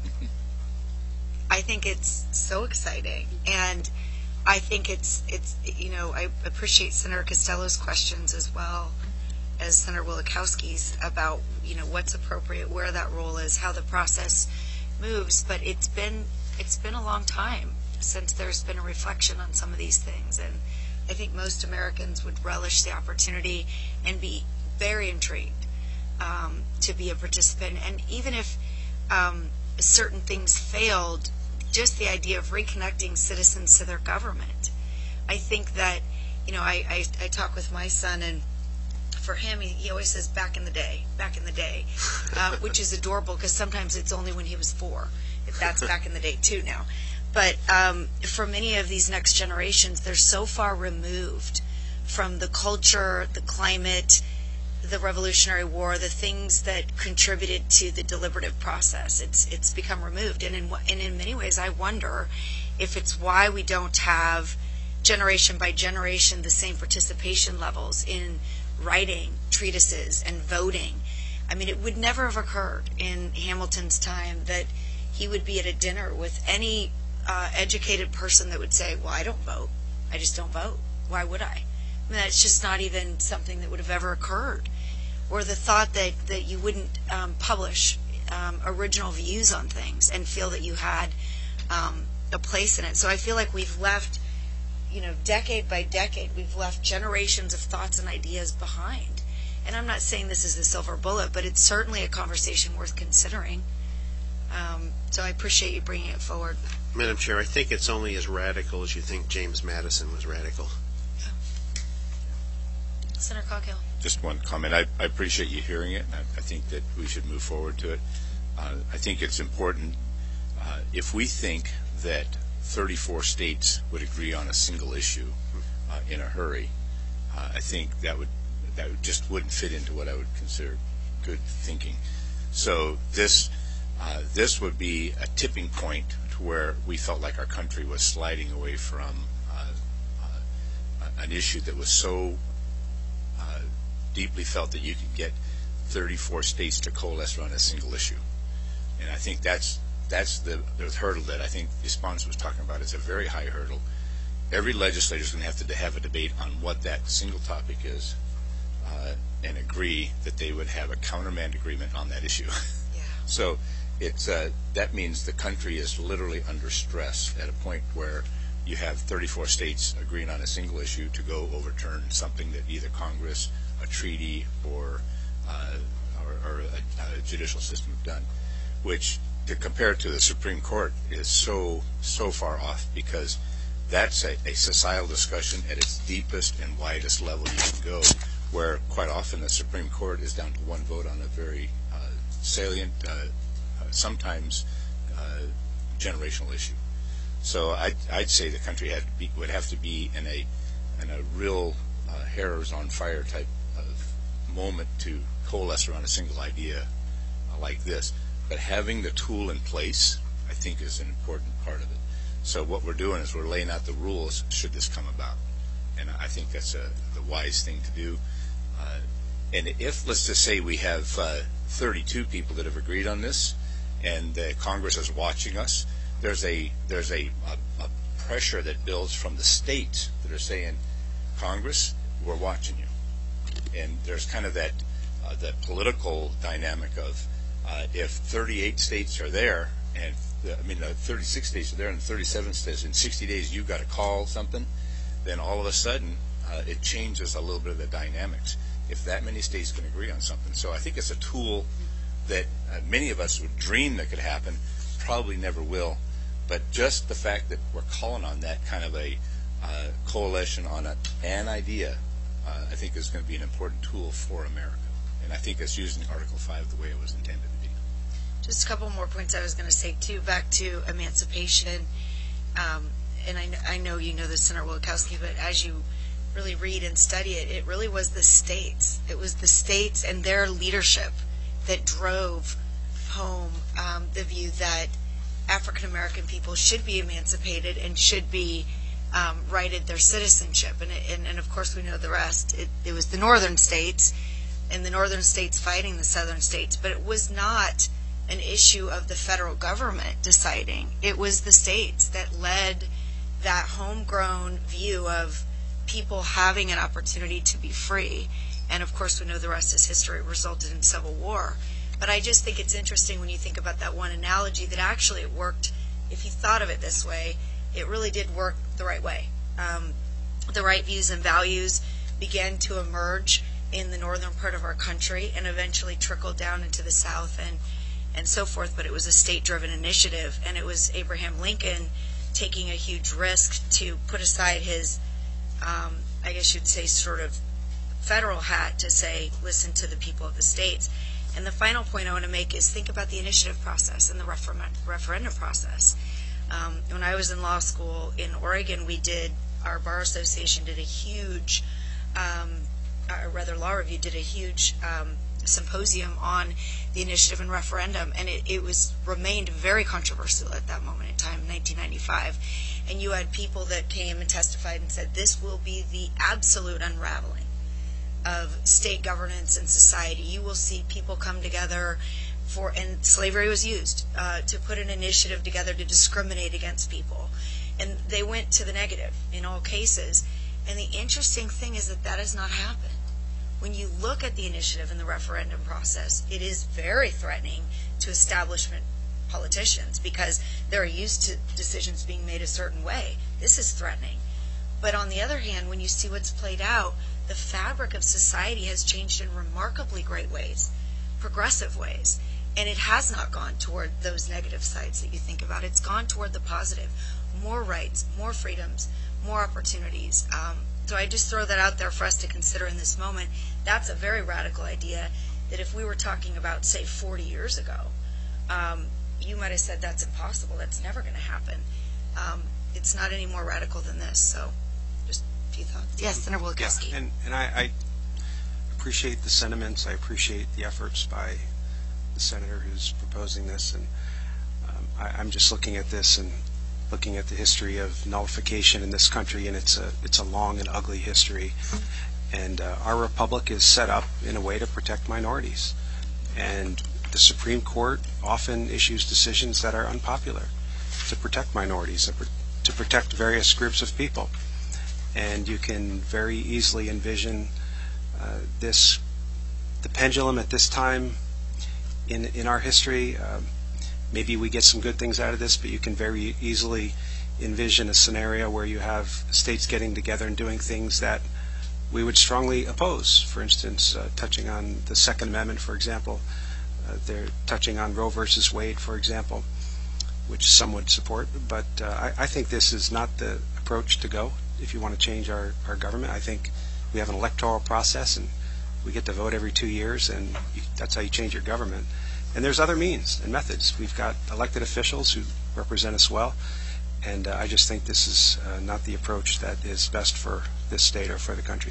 Speaker 1: I think it's so exciting, and I think it's it's you know, I appreciate Senator Costello's questions as well as Senator Wielechowski's about, you know, what's appropriate, where that role is, how the process moves. But it's been it's been a long time since there's been a reflection on some of these things, and I think most Americans would relish the opportunity and be very intrigued um, to be a participant. And even if um, certain things failed, just the idea of reconnecting citizens to their government. I think that, you know, I, I, I talk with my son, and for him, he, he always says back in the day, back in the day, uh, which is adorable because sometimes it's only when he was four. That's back in the day too now. But um, for many of these next generations, they're so far removed from the culture, the climate, the Revolutionary War, the things that contributed to the deliberative process. It's it's become removed, and in and in many ways, I wonder if it's why we don't have generation by generation the same participation levels in writing treatises and voting. I mean, it would never have occurred in Hamilton's time that he would be at a dinner with any uh, educated person that would say, well, I don't vote. I just don't vote. Why would I? I mean, that's just not even something that would have ever occurred. Or the thought that, that you wouldn't um, publish um, original views on things and feel that you had um, a place in it. So I feel like we've left, you know, decade by decade, we've left generations of thoughts and ideas behind. And I'm not saying this is the silver bullet, but it's certainly a conversation worth considering. Um, so I appreciate you bringing it forward.
Speaker 10: Madam Chair, I think it's only as radical as you think James Madison was radical.
Speaker 1: Senator Coghill.
Speaker 3: Just one comment. I, I appreciate you hearing it, and I, I think that we should move forward to it. Uh, I think it's important uh, if we think that thirty-four states would agree on a single issue uh, in a hurry. Uh, I think that would that would just wouldn't fit into what I would consider good thinking. So this uh, this would be a tipping point to where we felt like our country was sliding away from uh, uh, an issue that was so uh, deeply felt that you could get thirty-four states to coalesce around a single issue. And I think that's that's the, the hurdle that I think the sponsor was talking about. It's a very high hurdle. Every legislator is going to have to have a debate on what that single topic is uh, and agree that they would have a countermand agreement on that issue.
Speaker 1: Yeah.
Speaker 3: So it's uh, that means the country is literally under stress at a point where you have thirty-four states agreeing on a single issue to go overturn something that either Congress, a treaty, or uh, or, or a, a judicial system have done, which to compare to the Supreme Court is so so far off, because that's a, a societal discussion at its deepest and widest level you can go, where quite often the Supreme Court is down to one vote on a very uh, salient, uh, uh, sometimes uh, generational issue. So I'd, I'd say the country had to be, would have to be in a in a real uh, hairs on fire type of moment to coalesce around a single idea uh, like this. But having the tool in place, I think, is an important part of it. So what we're doing is we're laying out the rules should this come about. And I think that's a, the wise thing to do. Uh, and if, let's just say we have uh, thirty-two people that have agreed on this, and uh, Congress is watching us, there's a there's a, a, a pressure that builds from the states that are saying, Congress, we're watching you. And there's kind of that uh, that political dynamic of uh, if thirty-eight states are there, and the, I mean uh, thirty-six states are there, and thirty-seven states in sixty days you've got to call something, then all of a sudden uh, it changes a little bit of the dynamics. If that many states can agree on something, so I think it's a tool that uh, many of us would dream that could happen, probably never will. But just the fact that we're calling on that kind of a uh, coalition on a, an idea, uh, I think is going to be an important tool for America. And I think it's using Article five the way it was intended to be.
Speaker 1: Just a couple more points I was going to say, too, back to emancipation. Um, and I, I know you know this, Senator Wielkowski, but as you really read and study it, it really was the states. It was the states and their leadership that drove home um, the view that African American people should be emancipated and should be um, righted their citizenship. And, it, and and of course we know the rest. It, it was the northern states and the northern states fighting the southern states, but it was not an issue of the federal government deciding. It was the states that led that homegrown view of people having an opportunity to be free. And of course we know the rest is history. It resulted in civil war. But I just think it's interesting when you think about that one analogy that actually it worked. If you thought of it this way, it really did work the right way. Um, the right views and values began to emerge in the northern part of our country and eventually trickled down into the south and, and so forth. But it was a state-driven initiative, and it was Abraham Lincoln taking a huge risk to put aside his, um, I guess you'd say, sort of federal hat to say, listen to the people of the states. And the final point I want to make is think about the initiative process and the refer- referendum process. Um, when I was in law school in Oregon, we did, our Bar Association did a huge, um, or rather Law Review did a huge um, symposium on the initiative and referendum, and it, it was remained very controversial at that moment in time, in nineteen ninety-five. And you had people that came and testified and said this will be the absolute unraveling of state governance and society. You will see people come together for, and slavery was used uh, to put an initiative together to discriminate against people. And they went to the negative in all cases. And the interesting thing is that that has not happened. When you look at the initiative in the referendum process, it is very threatening to establishment politicians because they're used to decisions being made a certain way. This is threatening. But on the other hand, when you see what's played out, the fabric of society has changed in remarkably great ways, progressive ways. And it has not gone toward those negative sides that you think about. It's gone toward the positive. More rights, more freedoms, more opportunities. Um, so I just throw that out there for us to consider in this moment. That's a very radical idea that if we were talking about, say, forty years ago, um, you might have said that's impossible. That's never going to happen. Um, it's not any more radical than this. So just a few thoughts. Yes, Senator Wilkowski.
Speaker 8: Yeah, and, and I, I appreciate the sentiments. I appreciate the efforts by the senator who's proposing this. And um, I, I'm just looking at this and looking at the history of nullification in this country, and it's a it's a long and ugly history. And uh, our republic is set up in a way to protect minorities. And the Supreme Court often issues decisions that are unpopular to protect minorities, to protect various groups of people. And you can very easily envision uh, this, the pendulum at this time in in our history. Um, maybe we get some good things out of this, but you can very easily envision a scenario where you have states getting together and doing things that we would strongly oppose. For instance, uh, touching on the Second Amendment, for example, uh, they're touching on Roe versus Wade, for example, which some would support. But uh, I, I think this is not the approach to go if you want to change our, our government. I think we have an electoral process, and we get to vote every two years, and you, that's how you change your government. And there's other means and methods. We've got elected officials who represent us well, and uh, I just think this is uh, not the approach that is best for this state or for the country.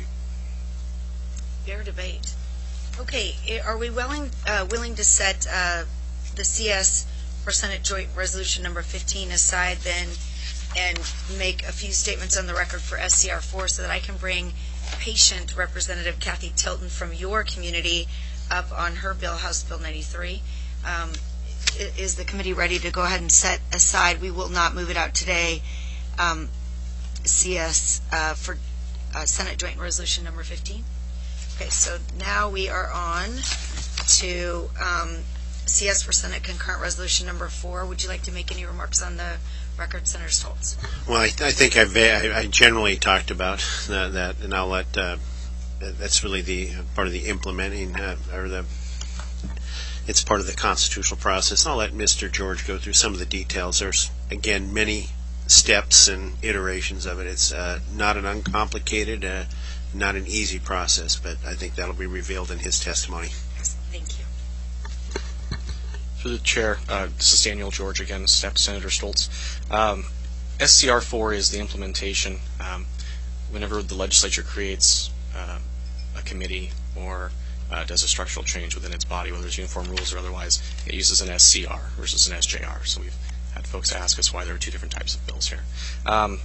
Speaker 1: Fair debate. Okay, are we willing uh, willing to set uh, the C S for Senate Joint Resolution number fifteen aside then and make a few statements on the record for S C R four so that I can bring patient Representative Kathy Tilton from your community up on her bill, House Bill ninety-three. Um, is the committee ready to go ahead and set aside? We will not move it out today. Um, C S uh, for uh, Senate Joint Resolution number fifteen. Okay, so now we are on to um, C S for Senate Concurrent Resolution number four. Would you like to make any remarks on the record, Senator Stoltz?
Speaker 10: Well, I, I think I've, I, I generally talked about that, that and I'll let. Uh, That's really the uh, part of the implementing, uh, or the, it's part of the constitutional process. And I'll let Mister George go through some of the details. There's, again, many steps and iterations of it. It's uh, not an uncomplicated, uh, not an easy process, but I think that'll be revealed in his testimony.
Speaker 1: Thank you.
Speaker 11: Through the chair, uh, this is Daniel George again, Staff to Senator Stoltz. Um, S C R four is the implementation. Um, whenever the legislature creates uh, a committee or uh, does a structural change within its body, whether it's uniform rules or otherwise, it uses an S C R versus an S J R. So we've had folks ask us why there are two different types of bills here. Um,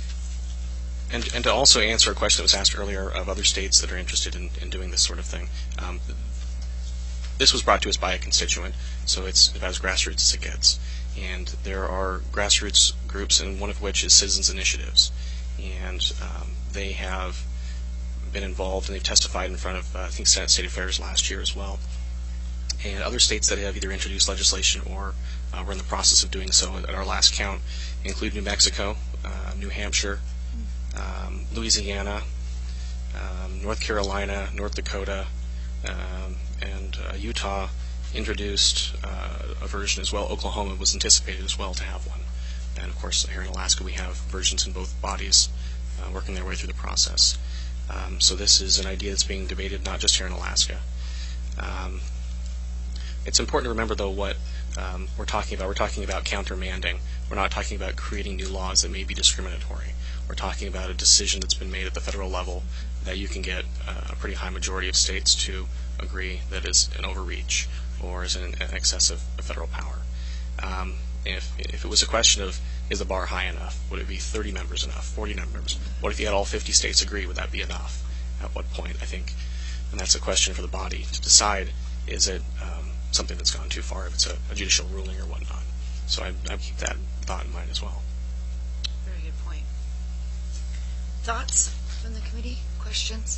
Speaker 11: and, and to also answer a question that was asked earlier of other states that are interested in, in doing this sort of thing, um, this was brought to us by a constituent, so it's about as grassroots as it gets. And there are grassroots groups, and one of which is Citizens Initiatives. And um, they have been involved, and they've testified in front of, uh, I think, Senate State Affairs last year as well. And other states that have either introduced legislation or uh, were in the process of doing so at our last count include New Mexico, uh, New Hampshire, um, Louisiana, um, North Carolina, North Dakota, um, and uh, Utah introduced uh, a version as well. Oklahoma was anticipated as well to have one. And of course, here in Alaska, we have versions in both bodies uh, working their way through the process. Um, so this is an idea that's being debated not just here in Alaska. Um, it's important to remember, though, what um, we're talking about. We're talking about countermanding. We're not talking about creating new laws that may be discriminatory. We're talking about a decision that's been made at the federal level that you can get uh, a pretty high majority of states to agree that is an overreach or is an, an excess of, of federal power. Um, if, if it was a question of, is the bar high enough? Would it be thirty members enough, forty members? What if you had all fifty states agree? Would that be enough? At what point, I think, and that's a question for the body to decide, is it um, something that's gone too far, if it's a, a judicial ruling or whatnot. So I, I keep that thought in mind as well.
Speaker 1: Very good point. Thoughts from the committee? Questions?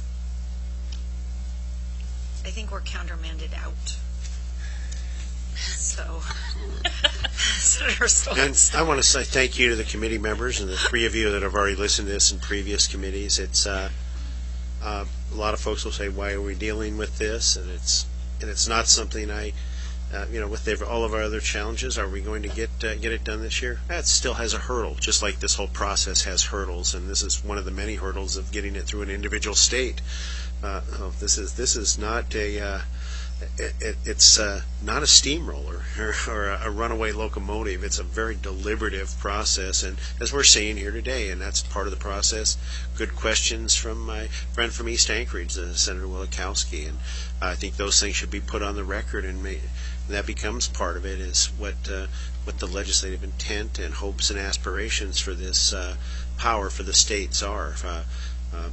Speaker 1: I think we're countermanded out. So, Senator Stoltz.
Speaker 10: And I want to say thank you to the committee members and the three of you that have already listened to this in previous committees. It's uh, uh, a lot of folks will say, "Why are we dealing with this?" And it's and it's not something I, uh, you know, with the, all of our other challenges, are we going to get uh, get it done this year? That still has a hurdle, just like this whole process has hurdles, and this is one of the many hurdles of getting it through an individual state. Uh, oh, this is this is not a. Uh, It, it, it's uh, not a steamroller or, or a, a runaway locomotive. It's a very deliberative process, and as we're seeing here today, and that's part of the process. Good questions from my friend from East Anchorage, uh, Senator Wielechowski, and I think those things should be put on the record, and may, that becomes part of it. Is what uh, what the legislative intent and hopes and aspirations for this uh, power for the states are. Uh, uh,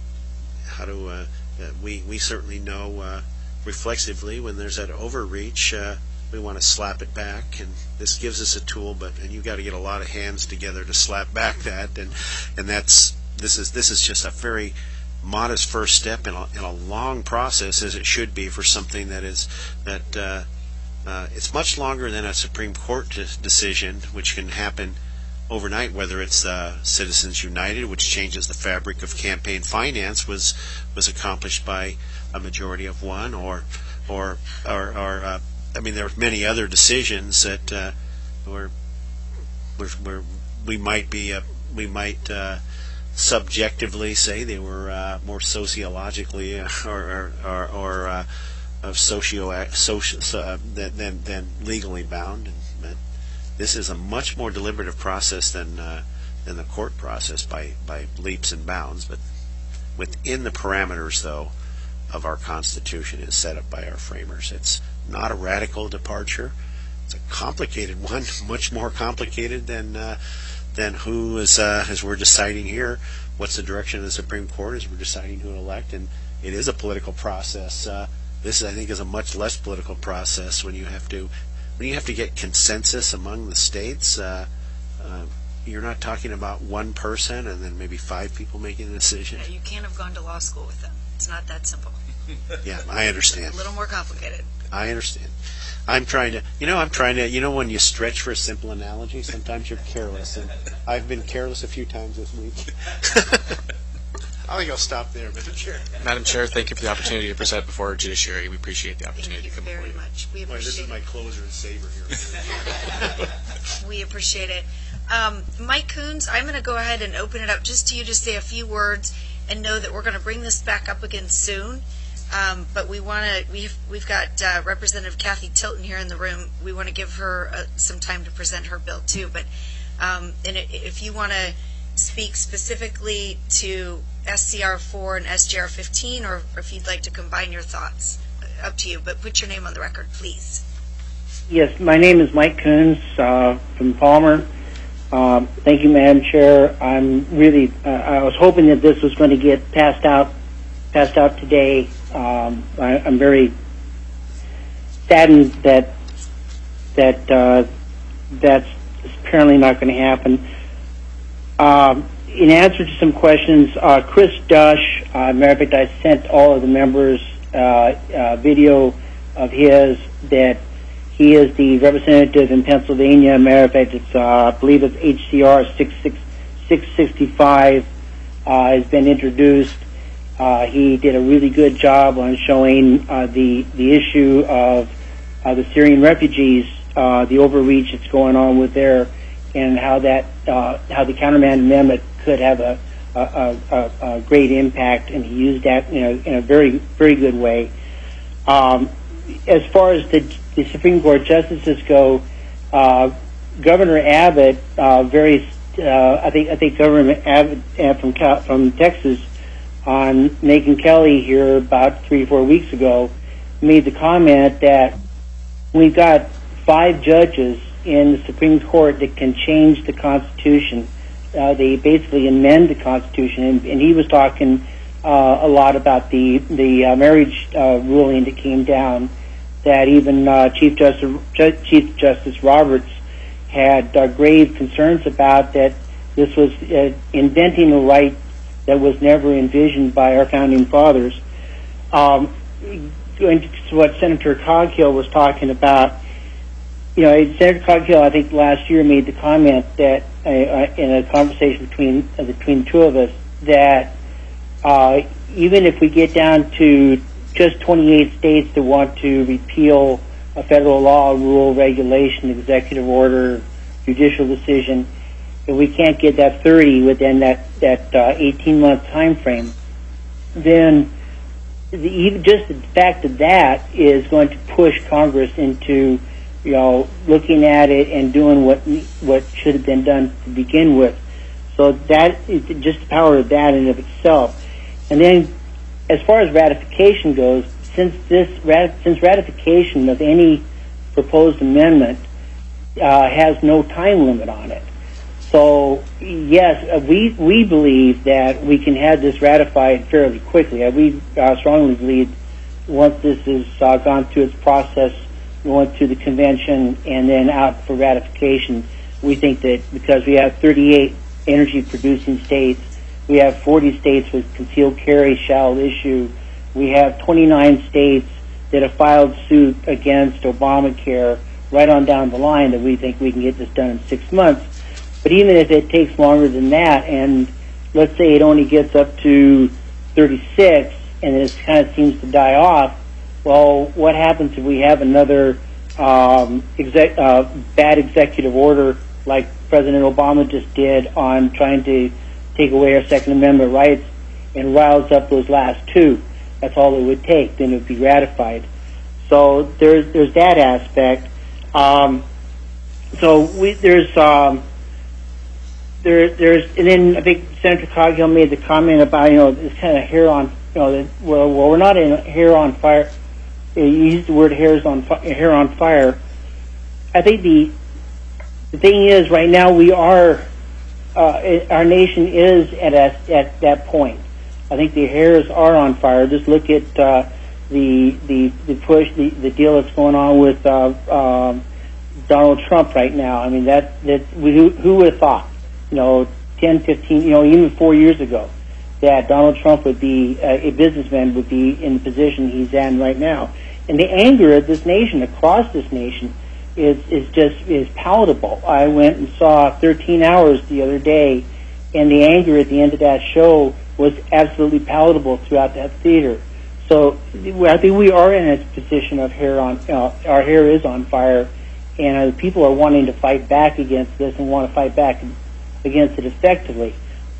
Speaker 10: how do uh, uh, we we certainly know. Uh, reflexively, when there's that overreach, uh, we want to slap it back, and this gives us a tool. But and you've got to get a lot of hands together to slap back that, and and that's this is this is just a very modest first step in a, in a long process, as it should be for something that is that uh, uh, it's much longer than a Supreme Court de- decision, which can happen overnight. Whether it's uh, Citizens United, which changes the fabric of campaign finance, was was accomplished by a majority of one, or, or, or, or uh, I mean, there are many other decisions that uh, where, where, where we might be, uh, we might uh, subjectively say they were uh, more sociologically uh, or, or, or, or uh, of socio, social uh, than, than than legally bound. And, but this is a much more deliberative process than uh, than the court process by by leaps and bounds. But within the parameters, though, of our Constitution is set up by our framers. It's not a radical departure. It's a complicated one, much more complicated than uh, than who is, uh, as we're deciding here, what's the direction of the Supreme Court as we're deciding who to elect. And it is a political process. Uh, this, I think, is a much less political process when you have to when you have to get consensus among the states. Uh, uh, you're not talking about one person and then maybe five people making a decision.
Speaker 1: Yeah, you can't have gone to law school with them. It's not that simple.
Speaker 10: Yeah, I understand.
Speaker 1: It's a little more complicated.
Speaker 10: I understand. I'm trying to, you know, I'm trying to, you know, when you stretch for a simple analogy, sometimes you're careless, and I've been careless a few times this week. I think I'll stop there, Madam Chair.
Speaker 11: Madam Chair, thank you for the opportunity to present before our judiciary. We appreciate the opportunity
Speaker 1: Thank you
Speaker 11: to come
Speaker 1: very
Speaker 11: before you.
Speaker 1: much. We
Speaker 10: Boy,
Speaker 1: appreciate
Speaker 10: this is my closer and saver here.
Speaker 1: We appreciate it. Um, Mike Coons, I'm going to go ahead and open it up just to you to say a few words, and know that we're going to bring this back up again soon. Um, but we want to, we've, we've got uh, Representative Kathy Tilton here in the room. We want to give her uh, some time to present her bill too. But um, and if you want to speak specifically to S C R four and S J R fifteen, or if you'd like to combine your thoughts, up to you. But put your name on the record, please.
Speaker 13: Yes, my name is Mike Coons uh, from Palmer. Um, thank you, Madam Chair. I'm really, uh, I was hoping that this was going to get passed out, passed out today. Um, I, I'm very saddened that that uh, that's apparently not going to happen. Um, in answer to some questions, uh, Chris Dush, uh, matter of fact, I sent all of the members uh, uh, video of his that he is the representative in Pennsylvania. Matter of fact, it's uh, I believe it's H C R six sixty-five uh, has been introduced. Uh, he did a really good job on showing uh, the the issue of uh, the Syrian refugees, uh, the overreach that's going on with there, and how that uh, how the countermand amendment could have a a, a, a great impact, and he used that in a, in a very very good way. Um, as far as the, the Supreme Court justices go, uh, Governor Abbott, uh, very uh, I think I think Governor Abbott uh, from from Texas, on Megyn Kelly here about three, four weeks ago, made the comment that we've got five judges in the Supreme Court that can change the Constitution. Uh, they basically amend the Constitution, and, and he was talking uh, a lot about the the uh, marriage uh, ruling that came down that even uh, Chief Justice Chief Justice Roberts had uh, grave concerns about, that this was uh, inventing a right that was never envisioned by our founding fathers. Um, going to what Senator Coghill was talking about, you know, Senator Coghill, I think last year made the comment that uh, in a conversation between uh, between the two of us, that uh, even if we get down to just twenty-eight states that want to repeal a federal law, rule, regulation, executive order, judicial decision, if we can't get that thirty within that that uh, eighteen month time frame, then the, even just the fact of that is going to push Congress into, you know, looking at it and doing what what should have been done to begin with. So that is just the power of that in and of itself. And then, as far as ratification goes, since this since ratification of any proposed amendment uh, has no time limit on it, so yes, uh, we we believe that we can have this ratified fairly quickly. Uh, we uh, strongly believe once this has uh, gone through its process, going through the convention and then out for ratification, we think that because we have thirty-eight energy-producing states, we have forty states with concealed carry shall issue, we have twenty-nine states that have filed suit against Obamacare, right on down the line, that we think we can get this done in six months. But even if it takes longer than that, and let's say it only gets up to thirty-six, and it kind of seems to die off, well, what happens if we have another um, exec, uh, bad executive order like President Obama just did on trying to take away our Second Amendment rights and riles up those last two? That's all it would take. Then it would be ratified. So there's there's that aspect. Um, so we, there's um, there there's and then I think Senator Coghill made the comment about, you know, this kind of hair on, you know, that, well, well we're not in hair on fire. You used the word hairs on fi- hair on fire. I think the the thing is, right now we are uh, it, our nation is at a, at that point. I think the hairs are on fire. Just look at uh, the the the push, the, the deal that's going on with uh, um, Donald Trump right now. I mean, that that who, who would have thought, you know, ten, fifteen, you know, even four years ago, that Donald Trump would be uh, a businessman would be in the position he's in right now. And the anger of this nation, across this nation, is is just is palatable. I went and saw thirteen hours the other day, and the anger at the end of that show was absolutely palatable throughout that theater. So I think we are in a position of hair on uh, our hair is on fire, and uh, people are wanting to fight back against this and want to fight back against it effectively.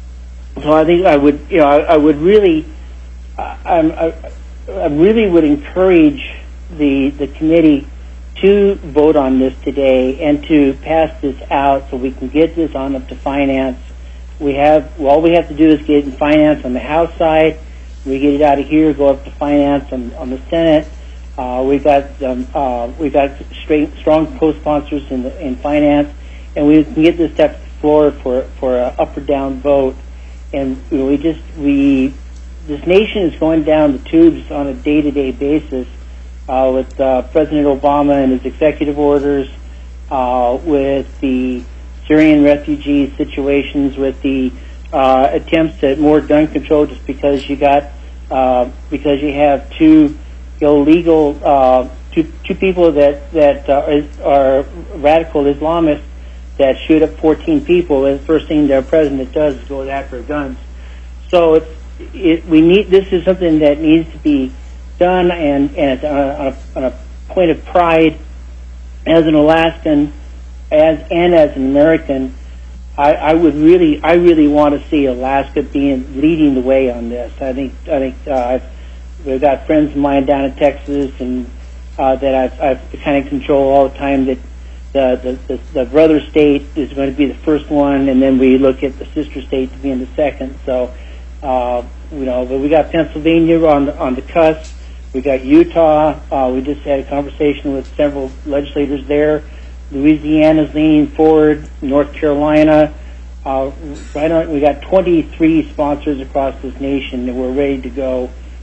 Speaker 13: So I think I would, you know, I, I would really, uh, I'm, I, I really would encourage the the committee to vote on this today and to pass this out so we can get this on up to finance. We have, well, all we have to do is get it in finance on the House side. We get it out of here, go up to finance on, on the Senate. Uh, we've got um, uh, we've got straight, strong co-sponsors in the, in finance, and we can get this up to the floor for for a up or down vote. And you know, we just we this nation is going down the tubes on a day-to-day basis uh, with uh, President Obama and his executive orders, uh, with the Syrian refugee situations, with the uh, attempts at more gun control, just because you got uh, because you have two illegal uh, two two people that that uh, is, are radical Islamists that shoot up fourteen people, and the first thing their president does is go after guns. So it's it, we need this is something that needs to be done, and and it's on a, on a, on a point of pride as an Alaskan. As and as an American, I, I would really, I really want to see Alaska being leading the way on this. I think, I think uh, I've, we've got friends of mine down in Texas, and uh, that I've, I've kind of control all the time. That the, the the the brother state is going to be the first one, and then we look at the sister state to be in the second. So, uh, you know, but we got Pennsylvania on the, on the cusp. We got Utah. Uh, we just had a conversation with several legislators there. Louisiana's leaning forward. North Carolina, uh, right on. We got twenty-three sponsors across this nation, and we're ready to go.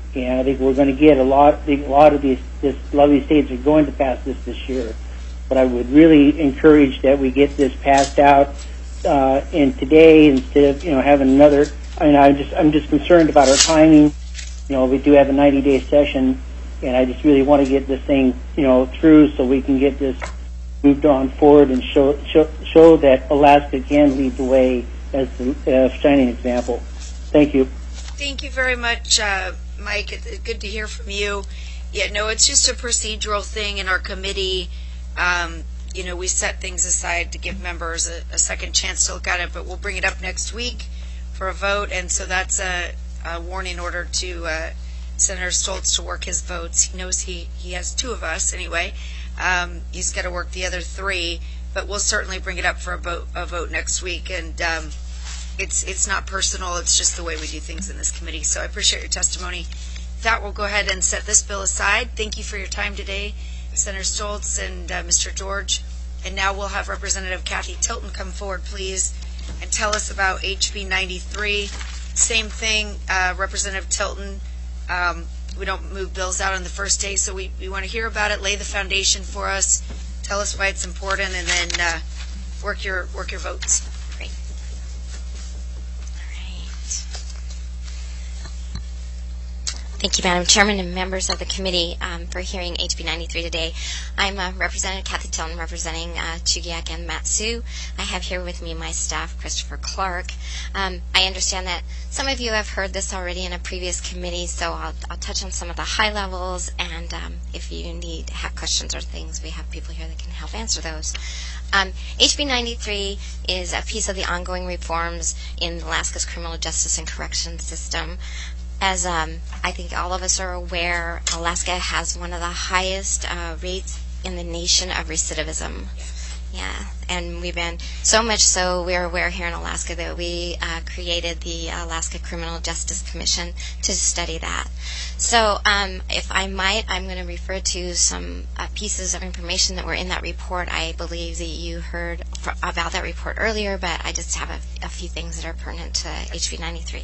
Speaker 13: and I think we're going to get a lot. A lot of these, this, a lot of these states are going to pass this this year. But I would really encourage that we get this passed out uh, in today instead of you know having another. I mean, I just I'm just concerned about our timing. You know, we do have a ninety day session, and I just really want to get this thing you know through so we can get this moved on forward and show show, show that Alaska can lead the way as a uh, shining example. Thank you.
Speaker 1: Thank you very much, uh, Mike. It's good to hear from you. Yeah, no, it's just a procedural thing in our committee. Um, you know, we set things aside to give members a, a second chance to look at it, but we'll bring it up next week for a vote, and so that's a, a warning order to uh, Senator Stoltz to work his votes. He knows he, he has two of us anyway. Um, he's got to work the other three, but we'll certainly bring it up for a vote, a vote next week, and um, it's it's not personal, it's just the way we do things in this committee. So I appreciate your testimony. With that, we'll go ahead and set this bill aside. Thank you for your time today, Senator Stoltz and uh, Mister George. And now we'll have Representative Kathy Tilton come forward, please, and tell us about H B ninety-three. Same thing, uh, Representative Tilton. Um, we don't move bills out on the first day, so we, we want to hear about it, lay the foundation for us, tell us why it's important, and then uh, work your work your votes.
Speaker 14: Great. All right. Thank you, Madam Chairman and members of the committee um, for hearing H B ninety-three today. I'm uh, Representative Kathy Tilton, representing uh, Chugiak and Mat-Su. I have here with me my staff, Christopher Clark. Um, I understand that some of you have heard this already in a previous committee, so I'll, I'll touch on some of the high levels, and um, if you need to have questions or things, we have people here that can help answer those. Um, H B ninety-three is a piece of the ongoing reforms in Alaska's criminal justice and correction system. As um, I think all of us are aware, Alaska has one of the highest uh, rates in the nation of recidivism. Yeah, and we've been, so much so we're aware here in Alaska that we uh, created the Alaska Criminal Justice Commission to study that. So um, if I might, I'm going to refer to some uh, pieces of information that were in that report. I believe that you heard fr- about that report earlier, but I just have a, a few things that are pertinent to H B ninety-three.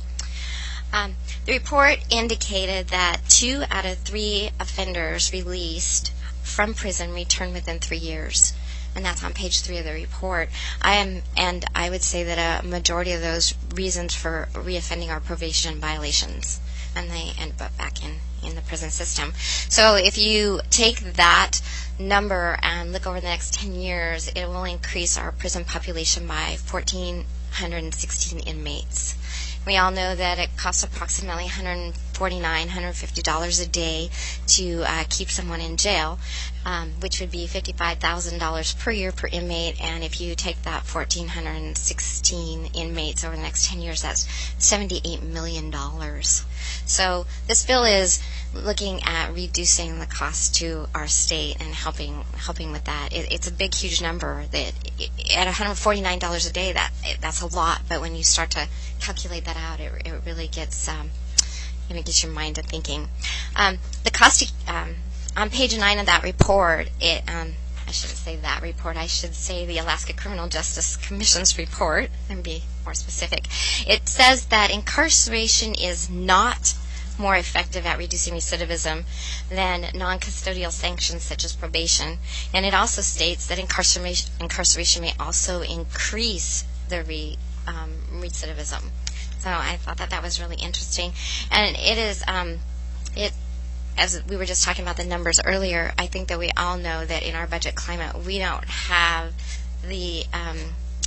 Speaker 14: Um, the report indicated that two out of three offenders released from prison returned within three years. And that's on page three of the report. I am, and I would say that a majority of those reasons for reoffending are probation violations, and they end up back in, in the prison system. So if you take that number and look over the next ten years, it will increase our prison population by one thousand four hundred sixteen inmates. We all know that it costs approximately one hundred forty-nine dollars, one hundred fifty dollars a day to uh, keep someone in jail, um, which would be fifty-five thousand dollars per year per inmate. And if you take that one thousand four hundred sixteen inmates over the next ten years, that's seventy-eight million dollars. So this bill is looking at reducing the cost to our state and helping helping with that. It, it's a big, huge number. That at one hundred forty-nine dollars a day, that that's a lot. But when you start to calculate that out, it, it really gets um, it gets your mind to thinking. Um, the cost um, on page nine of that report, it um, I shouldn't say that report. I should say the Alaska Criminal Justice Commission's report, and be more specific. It says that incarceration is not more effective at reducing recidivism than non-custodial sanctions such as probation. And it also states that incarceration, incarceration may also increase the re, um, recidivism. So I thought that that was really interesting. And it is, um, it, as we were just talking about the numbers earlier, I think that we all know that in our budget climate, we don't have the um,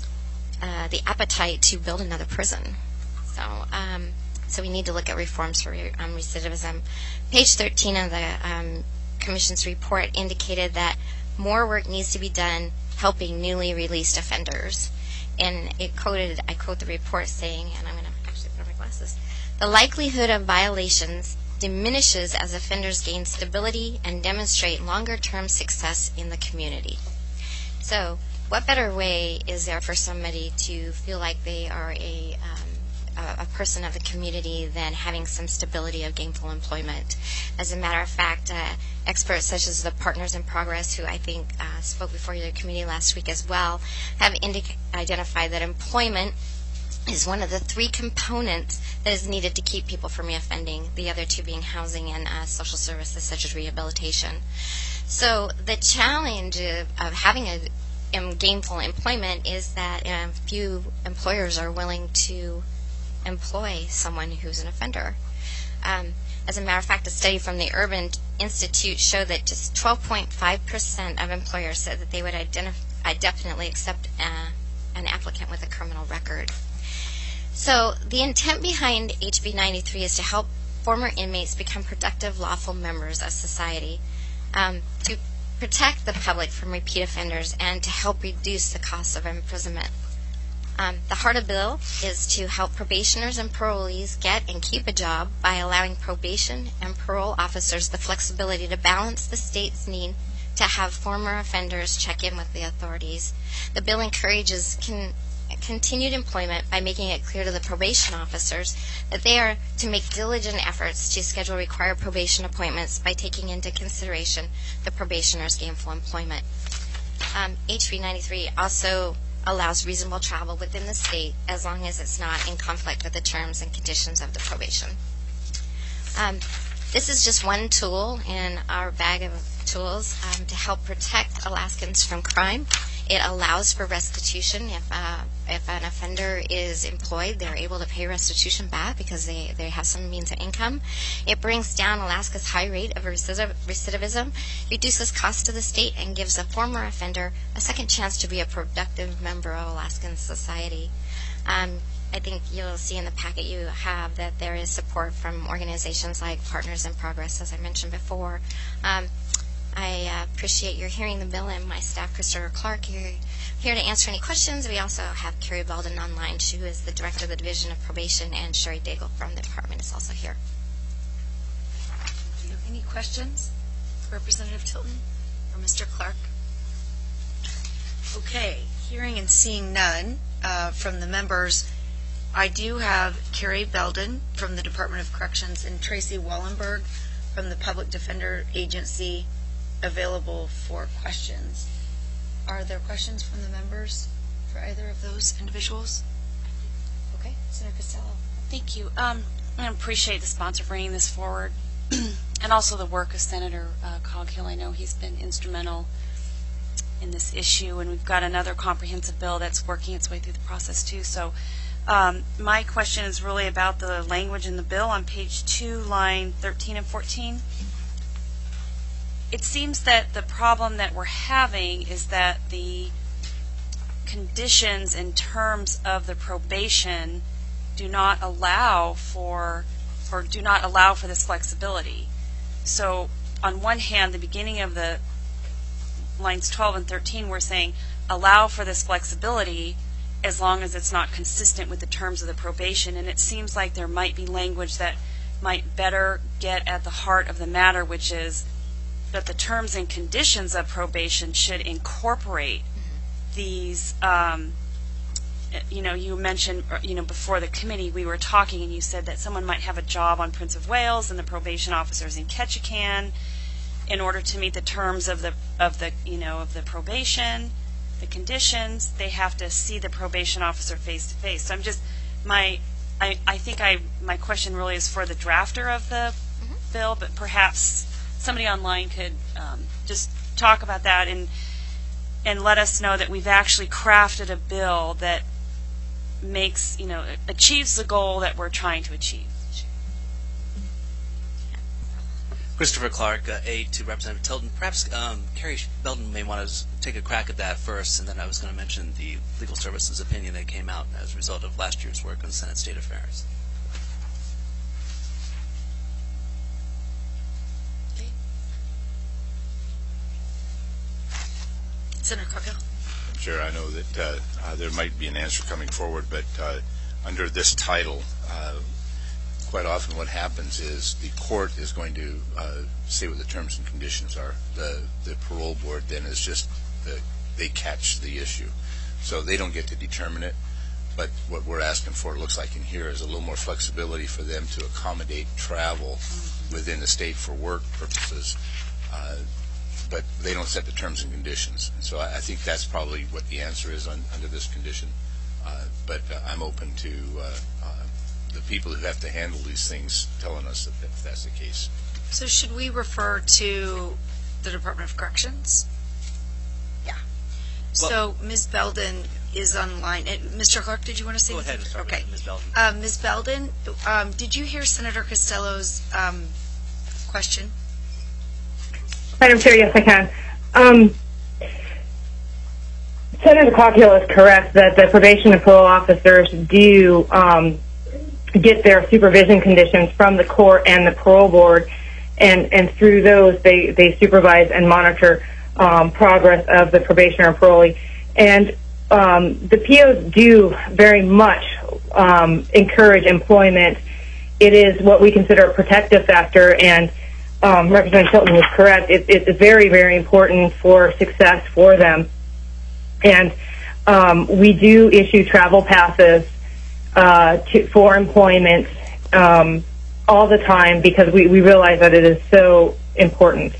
Speaker 14: uh, the appetite to build another prison. So, um, so we need to look at reforms for um, recidivism. Page thirteen of the um, Commission's report indicated that more work needs to be done helping newly released offenders. And it quoted, I quote the report saying, and I'm going to actually put on my glasses, the likelihood of violations diminishes as offenders gain stability and demonstrate longer-term success in the community. So what better way is there for somebody to feel like they are a um, a, a person of the community than having some stability of gainful employment? As a matter of fact, uh, experts such as the Partners in Progress, who I think uh, spoke before your committee last week as well, have indic- identified that employment is one of the three components that is needed to keep people from reoffending, the other two being housing and uh, social services such as rehabilitation. So the challenge of, of having a um, gainful employment is that um, few employers are willing to employ someone who's an offender. Um, as a matter of fact, a study from the Urban Institute showed that just twelve point five percent of employers said that they would identify, definitely accept uh, an applicant with a criminal record. So the intent behind H B ninety-three is to help former inmates become productive, lawful members of society, um, to protect the public from repeat offenders, and to help reduce the cost of imprisonment. Um, the heart of the bill is to help probationers and parolees get and keep a job by allowing probation and parole officers the flexibility to balance the state's need to have former offenders check in with the authorities. The bill encourages con- continued employment by making it clear to the probation officers that they are to make diligent efforts to schedule required probation appointments by taking into consideration the probationer's gainful employment. Um, H B ninety-three also allows reasonable travel within the state as long as it's not in conflict with the terms and conditions of the probation. Um, this is just one tool in our bag of tools um, to help protect Alaskans from crime. It allows for restitution. If uh, if an offender is employed, they're able to pay restitution back because they, they have some means of income. It brings down Alaska's high rate of recidiv- recidivism, reduces costs to the state, and gives a former offender a second chance to be a productive member of Alaskan society. Um, I think you'll see in the packet you have that there is support from organizations like Partners in Progress, as I mentioned before. Um, I uh, appreciate your hearing the bill, and my staff, Christopher Clark, here, here to answer any questions. We also have Carrie Belden online, who is the Director of the Division of Probation, and Sherry Daigle from the department is also here.
Speaker 1: Do you have any questions, Representative Tilton or Mister Clark? Okay, hearing and seeing none uh, from the members, I do have Carrie Belden from the Department of Corrections and Tracy Wallenberg from the Public Defender Agency available for questions. Are there questions from the members for either of those individuals? Okay, Senator Costello.
Speaker 12: Thank you. Um, I appreciate the sponsor bringing this forward, and also the work of Senator uh, Coghill. I know he's been instrumental in this issue, and we've got another comprehensive bill that's working its way through the process too. So um, my question is really about the language in the bill on page two, line thirteen and fourteen. It seems that the problem that we're having is that the conditions and terms of the probation do not allow for, or do not allow for this flexibility. So on one hand, the beginning of the lines twelve and thirteen, we're saying allow for this flexibility as long as it's not consistent with the terms of the probation. And it seems like there might be language that might better get at the heart of the matter, which is that the terms and conditions of probation should incorporate these, um, you know, you mentioned, you know, before the committee we were talking and you said that someone might have a job on Prince of Wales and the probation officer's in Ketchikan. In order to meet the terms of the, of the, you know, of the probation, the conditions, they have to see the probation officer face to face. So I'm just, my, I, I think I, my question really is for the drafter of the mm-hmm. bill, but perhaps somebody online could um, just talk about that and and let us know that we've actually crafted a bill that makes, you know, achieves the goal that we're trying to achieve.
Speaker 15: Christopher Clark, uh, aide to Representative Tilton. Perhaps um, Carrie Belden may want to take a crack at that first, and then I was going to mention the Legal Services opinion that came out as a result of last year's work on Senate State Affairs.
Speaker 1: Senator Coghill.
Speaker 3: Sure, I know that uh, uh, there might be an answer coming forward, but uh, under this title, uh, quite often what happens is the court is going to uh, say what the terms and conditions are. The the parole board then is just, the, they catch the issue. So they don't get to determine it, but what we're asking for, it looks like in here, is a little more flexibility for them to accommodate travel within the state for work purposes. Uh, but they don't set the terms and conditions. And so I, I think that's probably what the answer is on, under this condition. Uh, but uh, I'm open to uh, uh, the people who have to handle these things telling us that if that's the case.
Speaker 1: So should we refer to the Department of Corrections? Yeah.
Speaker 15: Well,
Speaker 1: so Miz Belden is online. And Mister Clark, did you want to say
Speaker 15: Go ahead,
Speaker 1: anything?
Speaker 15: Miz
Speaker 1: Okay.
Speaker 15: Miz Belden.
Speaker 1: Uh, Miz Belden, um, did you hear Senator Costello's um, question?
Speaker 16: Madam Chair, yes, I can. Um, Senator Coghill is correct that the probation and parole officers do um, get their supervision conditions from the court and the parole board, and, and through those they, they supervise and monitor um, progress of the probationer and parolee. And um, the P Os do very much um, encourage employment. It is what we consider a protective factor, and um, Representative Tilton was correct. It, it's very, very important for success for them. And um, we do issue travel passes uh, to, for employment um, all the time because we, we realize that it is so important.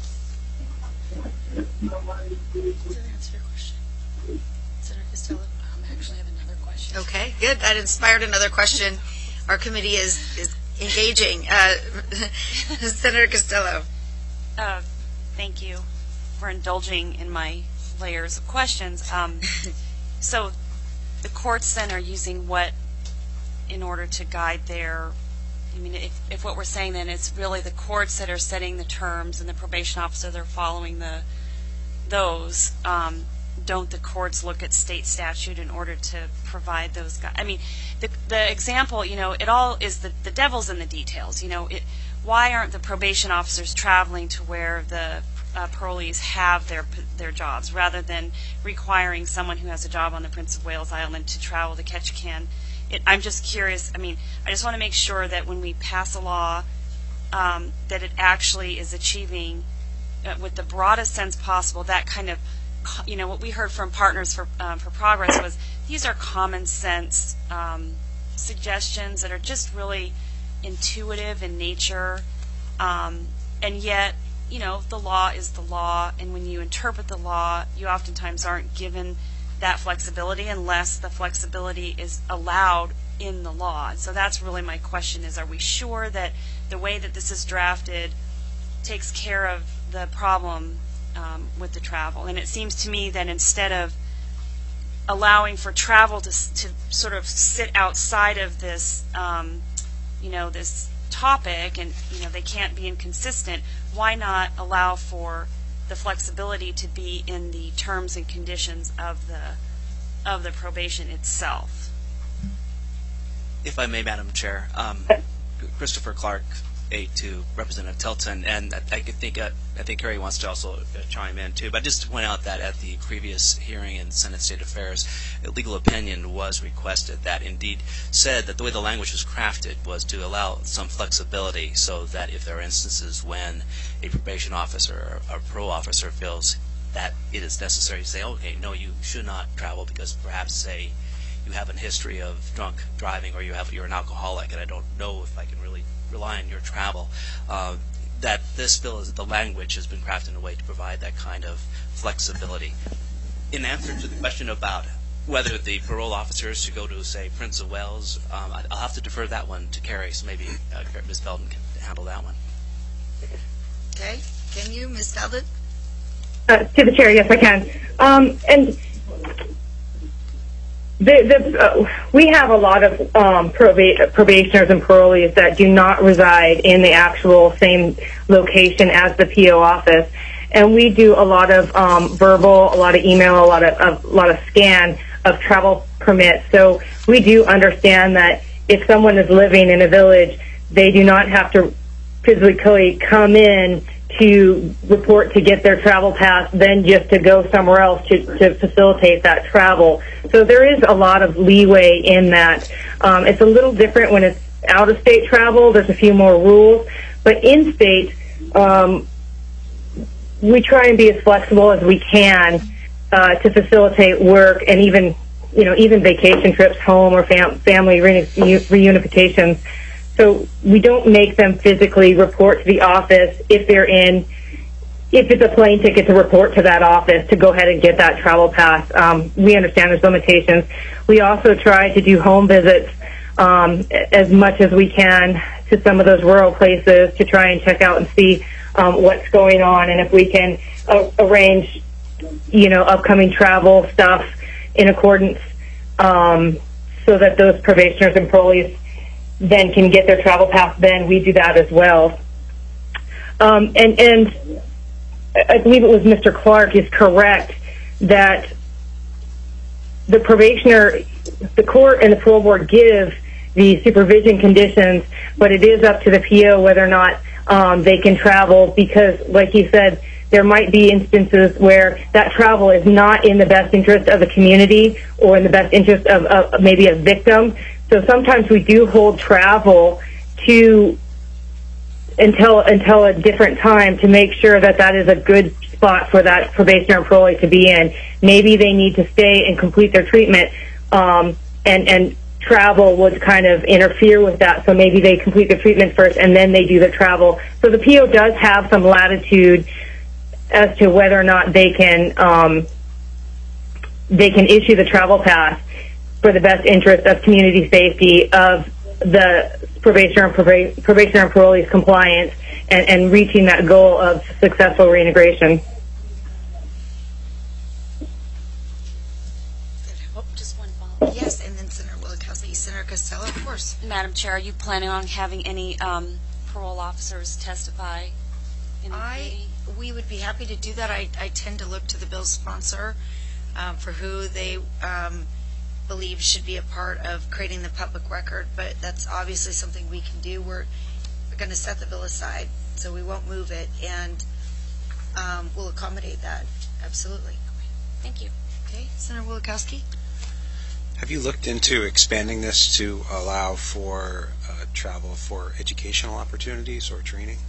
Speaker 1: Okay, good. That inspired another question. Our committee is, is engaging. Uh, Senator Costello.
Speaker 12: Uh, thank you for indulging in my layers of questions. Um, so the courts then are using what in order to guide their, I mean, if, if what we're saying then it's really the courts that are setting the terms and the probation officer they're following the those, um, don't the courts look at state statute in order to provide those guys? I mean, the the example, you know, it all is the, the devil's in the details. You know, it, why aren't the probation officers traveling to where the uh, parolees have their their jobs rather than requiring someone who has a job on the Prince of Wales Island to travel to Ketchikan? It, I'm just curious. I mean, I just want to make sure that when we pass a law, um, that it actually is achieving, uh, with the broadest sense possible, that kind of, you know, what we heard from Partners for um, for Progress was these are common sense um, suggestions that are just really intuitive in nature, um, and yet, you know, the law is the law, and when you interpret the law, you oftentimes aren't given that flexibility unless the flexibility is allowed in the law. And so that's really my question is, are we sure that the way that this is drafted takes care of the problem um, with the travel? And it seems to me that instead of allowing for travel to, to sort of sit outside of this, um, you know, this topic, and, you know, they can't be inconsistent, why not allow for the flexibility to be in the terms and conditions of the of the probation itself?
Speaker 15: If I may, Madam Chair, um, Christopher Clark, aide to Representative Tilton, and I, I think uh, I think Kerry wants to also uh, chime in too. But just to point out that at the previous hearing in Senate State Affairs, a legal opinion was requested that indeed said that the way the language was crafted was to allow some flexibility, so that if there are instances when a probation officer or a parole officer feels that it is necessary to say, okay, no, you should not travel because perhaps, say, you have a history of drunk driving, or you have you're an alcoholic, and I don't know if I can really rely on your travel. Uh, that this bill is the language has been crafted in a way to provide that kind of flexibility. In answer to the question about whether the parole officers should go to, say, Prince of Wales, um, I'll have to defer that one to Kerry, so maybe uh, Miz Belden can handle that one.
Speaker 1: Okay, can you, Miz Belden?
Speaker 16: Uh, to the chair, yes, I can. Um, and the, the, uh, we have a lot of um, proba- probationers and parolees that do not reside in the actual same location as the P O office, and we do a lot of um, verbal, a lot of email, a lot of a lot of scan of travel permits. So we do understand that if someone is living in a village, they do not have to physically come in to report to get their travel pass, then just to go somewhere else to, to facilitate that travel. So there is a lot of leeway in that. Um, it's a little different when it's out-of-state travel. There's a few more rules. But in-state, um, we try and be as flexible as we can uh, to facilitate work and even, you know, even vacation trips home or fam- family re- reunifications. So we don't make them physically report to the office if they're in, if it's a plane ticket, to report to that office to go ahead and get that travel pass. Um, we understand there's limitations. we also try to do home visits um, as much as we can to some of those rural places to try and check out and see um, what's going on, and if we can uh, arrange, you know, upcoming travel stuff in accordance um, so that those probationers and parolees then can get their travel pass, then we do that as well. Um, and, and I believe it was Mister Clark is correct that the probationer, the court and the parole board give the supervision conditions, but it is up to the P O whether or not um, they can travel, because, like you said, there might be instances where that travel is not in the best interest of the community or in the best interest of, of maybe a victim. So sometimes we do hold travel to until until a different time to make sure that that is a good spot for that probationer or parolee to be in. Maybe they need to stay and complete their treatment, um, and and travel would kind of interfere with that. So maybe they complete the treatment first and then they do the travel. So the P O does have some latitude as to whether or not they can um, they can issue the travel pass for the best interest of community safety, of the probationer and proba- probationer and parolees compliance, and, and reaching that goal of successful reintegration.
Speaker 1: Oh, just one follow-up. Yes, and then Senator Wielechowski. Senator Costello, of course.
Speaker 12: Madam Chair, are you planning on having any um, parole officers testify in the
Speaker 1: I,
Speaker 12: committee?
Speaker 1: we would be happy to do that. I, I tend to look to the bill's sponsor um, for who they um, believe should be a part of creating the public record, but that's obviously something we can do. We're, we're going to set the bill aside, so we won't move it, and um, we'll accommodate that. Absolutely. Thank you. Okay, Senator Wielechowski.
Speaker 8: Have you looked into expanding this to allow for uh, travel for educational opportunities or training?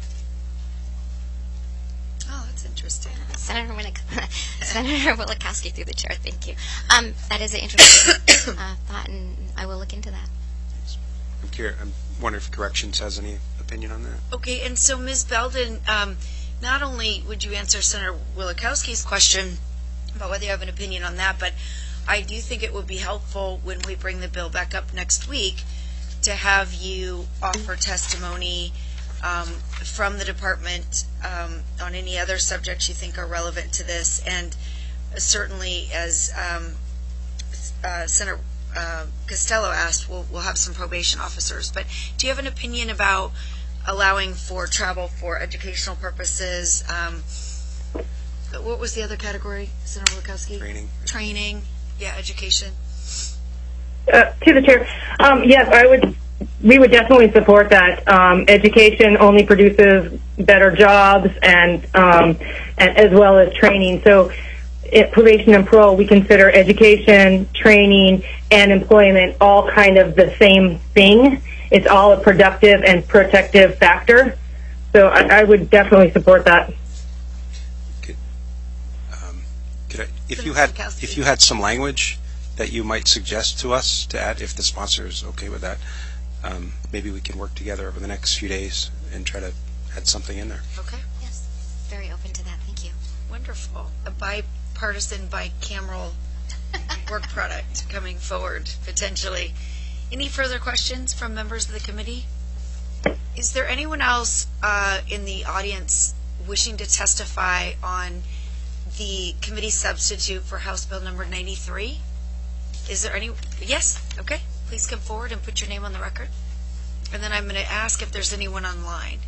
Speaker 1: Oh, that's interesting.
Speaker 14: Senator Wielechowski, Senator Wielechowski through the chair. Thank you. Um, that is an interesting uh, thought, and I will look into that.
Speaker 8: I'm curious. I'm wondering if Corrections has any opinion on that.
Speaker 1: Okay, and so Miz Belden, um, not only would you answer Senator Wielechowski's question about whether you have an opinion on that, but I do think it would be helpful when we bring the bill back up next week to have you offer testimony um, from the department um, on any other subjects you think are relevant to this, and certainly, as um, uh, Senator uh, Costello asked, we'll, we'll have some probation officers. But do you have an opinion about allowing for travel for educational purposes? Um, what was the other category, Senator Wielechowski?
Speaker 8: Training.
Speaker 1: Training, yeah, education.
Speaker 16: Uh, to the chair, um, yes, I would. We would definitely support that. Um, education only produces better jobs, and, um, and as well as training. So, at probation and parole, we consider education, training, and employment all kind of the same thing. It's all a productive and protective factor. So, I, I would definitely support that.
Speaker 8: Could, um, could I, if you had if you had some language that you might suggest to us to add, if the sponsor is okay with that. Um, maybe we can work together over the next few days and try to add something in there.
Speaker 1: Okay.
Speaker 14: Yes, very open to that. Thank you.
Speaker 1: Wonderful. A bipartisan, bicameral work product coming forward, potentially. Any further questions from members of the committee? Is there anyone else uh, in the audience wishing to testify on the committee substitute for House Bill number ninety-three? Is there any? Yes? Okay. Please come forward and put your name on the record. And then I'm going to ask if there's anyone online.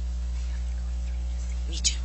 Speaker 1: Me too.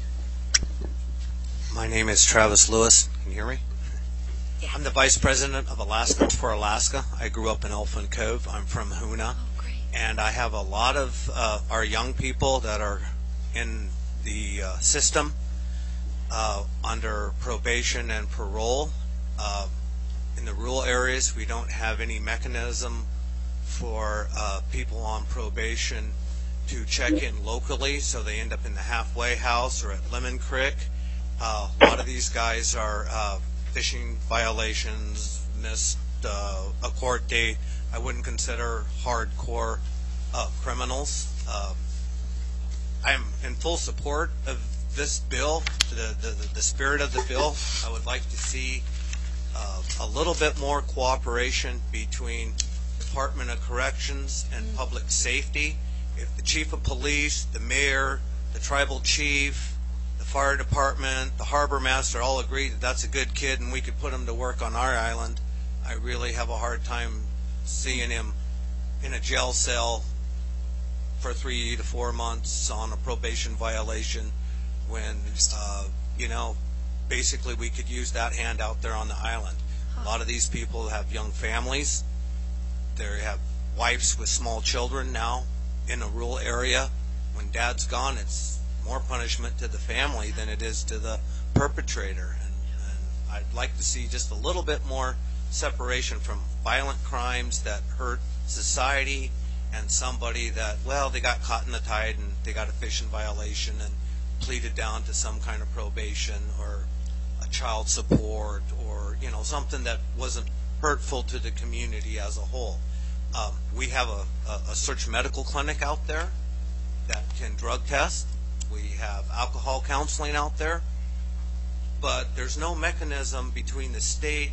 Speaker 17: My name is Travis Lewis.
Speaker 8: Can you hear me?
Speaker 1: Yeah.
Speaker 17: I'm the Vice President of Alaska for Alaska. I grew up in Elfin Cove. I'm from Hoonah.
Speaker 1: Oh, great.
Speaker 17: And I have a lot of uh, our young people that are in the uh, system uh, under probation and parole. Uh, In the rural areas, we don't have any mechanism for uh, people on probation to check in locally, so they end up in the halfway house or at Lemon Creek. Uh, a lot of these guys are uh, fishing violations, missed uh, a court date. I wouldn't consider hardcore uh, criminals. Uh, I'm in full support of this bill, the, the, the spirit of the bill. I would like to see uh, a little bit more cooperation between Department of Corrections and mm. Public Safety. If the Chief of Police, the Mayor, the Tribal Chief, the Fire Department, the Harbor Master all agree that that's a good kid and we could put him to work on our island, I really have a hard time seeing him in a jail cell for three to four months on a probation violation when, uh, you know, basically we could use that hand out there on the island. A lot of these people have young families. They have wives with small children now in a rural area. When dad's gone, it's more punishment to the family than it is to the perpetrator. And, and I'd like to see just a little bit more separation from violent crimes that hurt society and somebody that, well, they got caught in the tide and they got a fishing violation and pleaded down to some kind of probation or a child support or, you know, something that wasn't hurtful to the community as a whole. Um, we have a, a, a search medical clinic out there that can drug test. We have alcohol counseling out there. But there's no mechanism between the state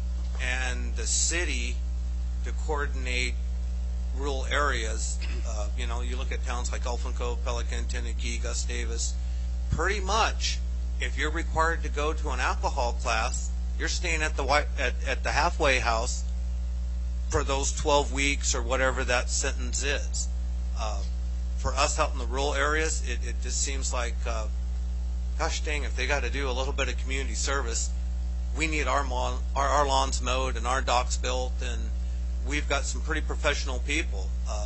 Speaker 17: and the city to coordinate rural areas. Uh, you know, you look at towns like Elfin Cove, Pelican, Tenakee, Gustavus. Pretty much, if you're required to go to an alcohol class, you're staying at the at, at the halfway house for those twelve weeks or whatever that sentence is. Uh, for us out in the rural areas, it, it just seems like, uh, gosh dang, if they got to do a little bit of community service, we need our, lawn, our our lawns mowed and our docks built, and we've got some pretty professional people. Uh,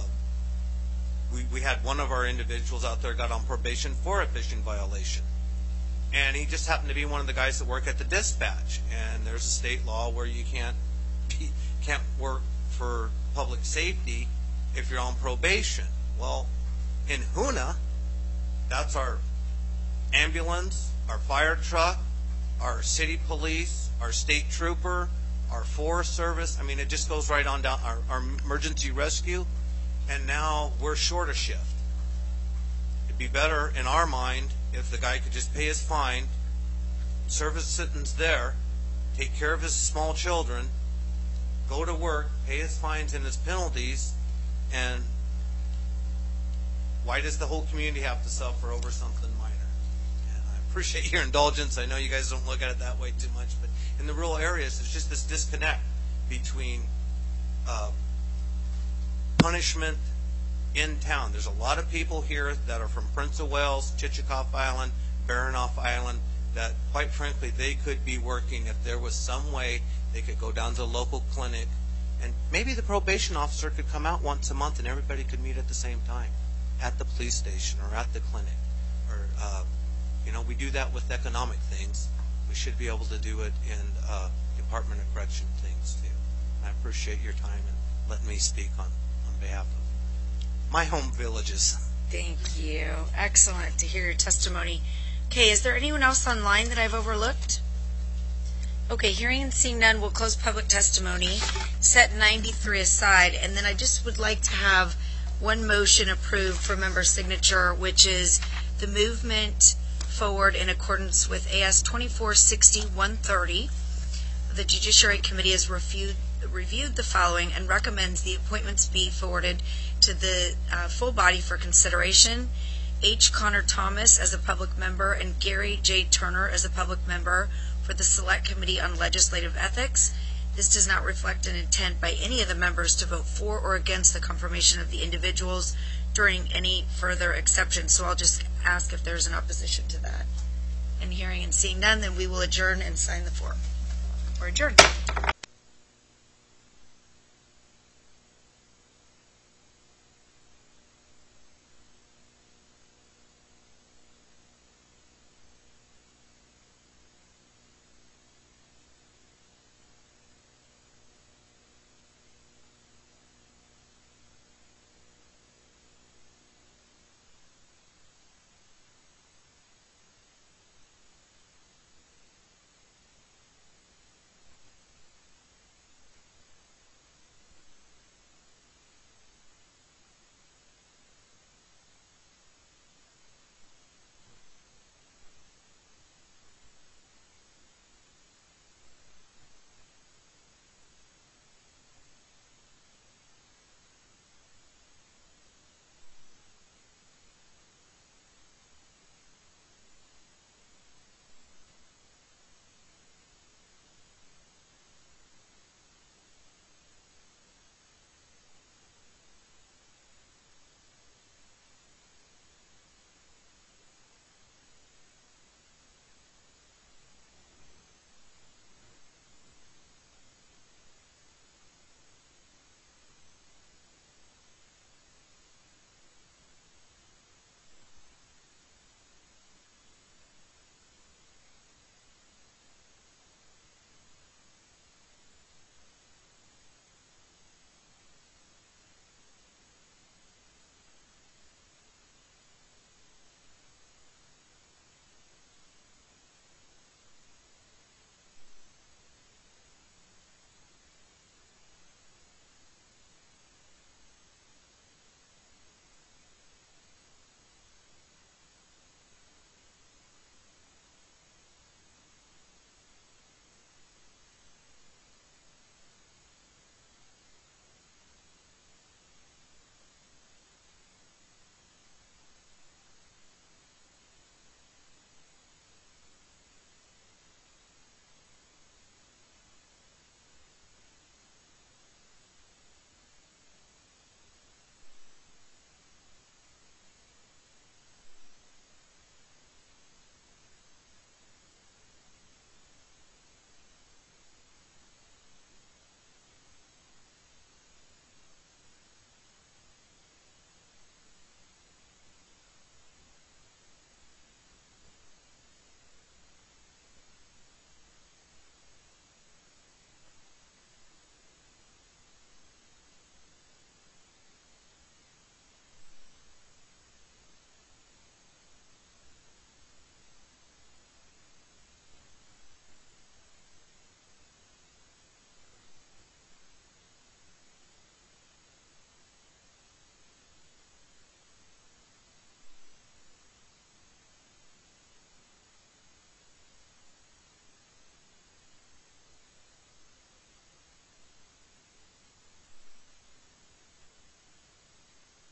Speaker 17: we, we had one of our individuals out there got on probation for a fishing violation. And he just happened to be one of the guys that work at the dispatch. And there's a state law where you can't be, can't work for public safety if you're on probation. Well, in Hoonah, that's our ambulance, our fire truck, our city police, our state trooper, our Forest Service. I mean, it just goes right on down, our, our emergency rescue. And now we're short a shift. It'd be better, in our mind, if the guy could just pay his fine, serve his sentence there, take care of his small children, go to work, pay his fines and his penalties, and why does the whole community have to suffer over something minor? And I appreciate your indulgence. I know you guys don't look at it that way too much, but in the rural areas, there's just this disconnect between uh, punishment in town. There's a lot of people here that are from Prince of Wales, Chichikov Island, Baranof Island, that quite frankly they could be working if there was some way they could go down to the local clinic, and maybe the probation officer could come out once a month and everybody could meet at the same time at the police station or at the clinic. Or uh, you know, we do that with economic things. We should be able to do it in uh, Department of Correction things too. I appreciate your time and letting me speak on, on behalf of my home villages.
Speaker 1: Thank you. Excellent to hear your testimony. Okay, is there anyone else online that I've overlooked? Okay, hearing and seeing none, we'll close public testimony, set ninety-three aside, and then I just would like to have one motion approved for member signature, which is the movement forward in accordance with A S twenty-four sixty dash one thirty. The Judiciary Committee has reviewed, reviewed the following and recommends the appointments be forwarded to the uh, full body for consideration. H. Connor Thomas as a public member and Gary J. Turner as a public member for the Select Committee on Legislative Ethics. This does not reflect an intent by any of the members to vote for or against the confirmation of the individuals during any further exception. So I'll just ask if there's an opposition to that. And hearing and seeing none, then we will adjourn and sign the form. We're adjourned.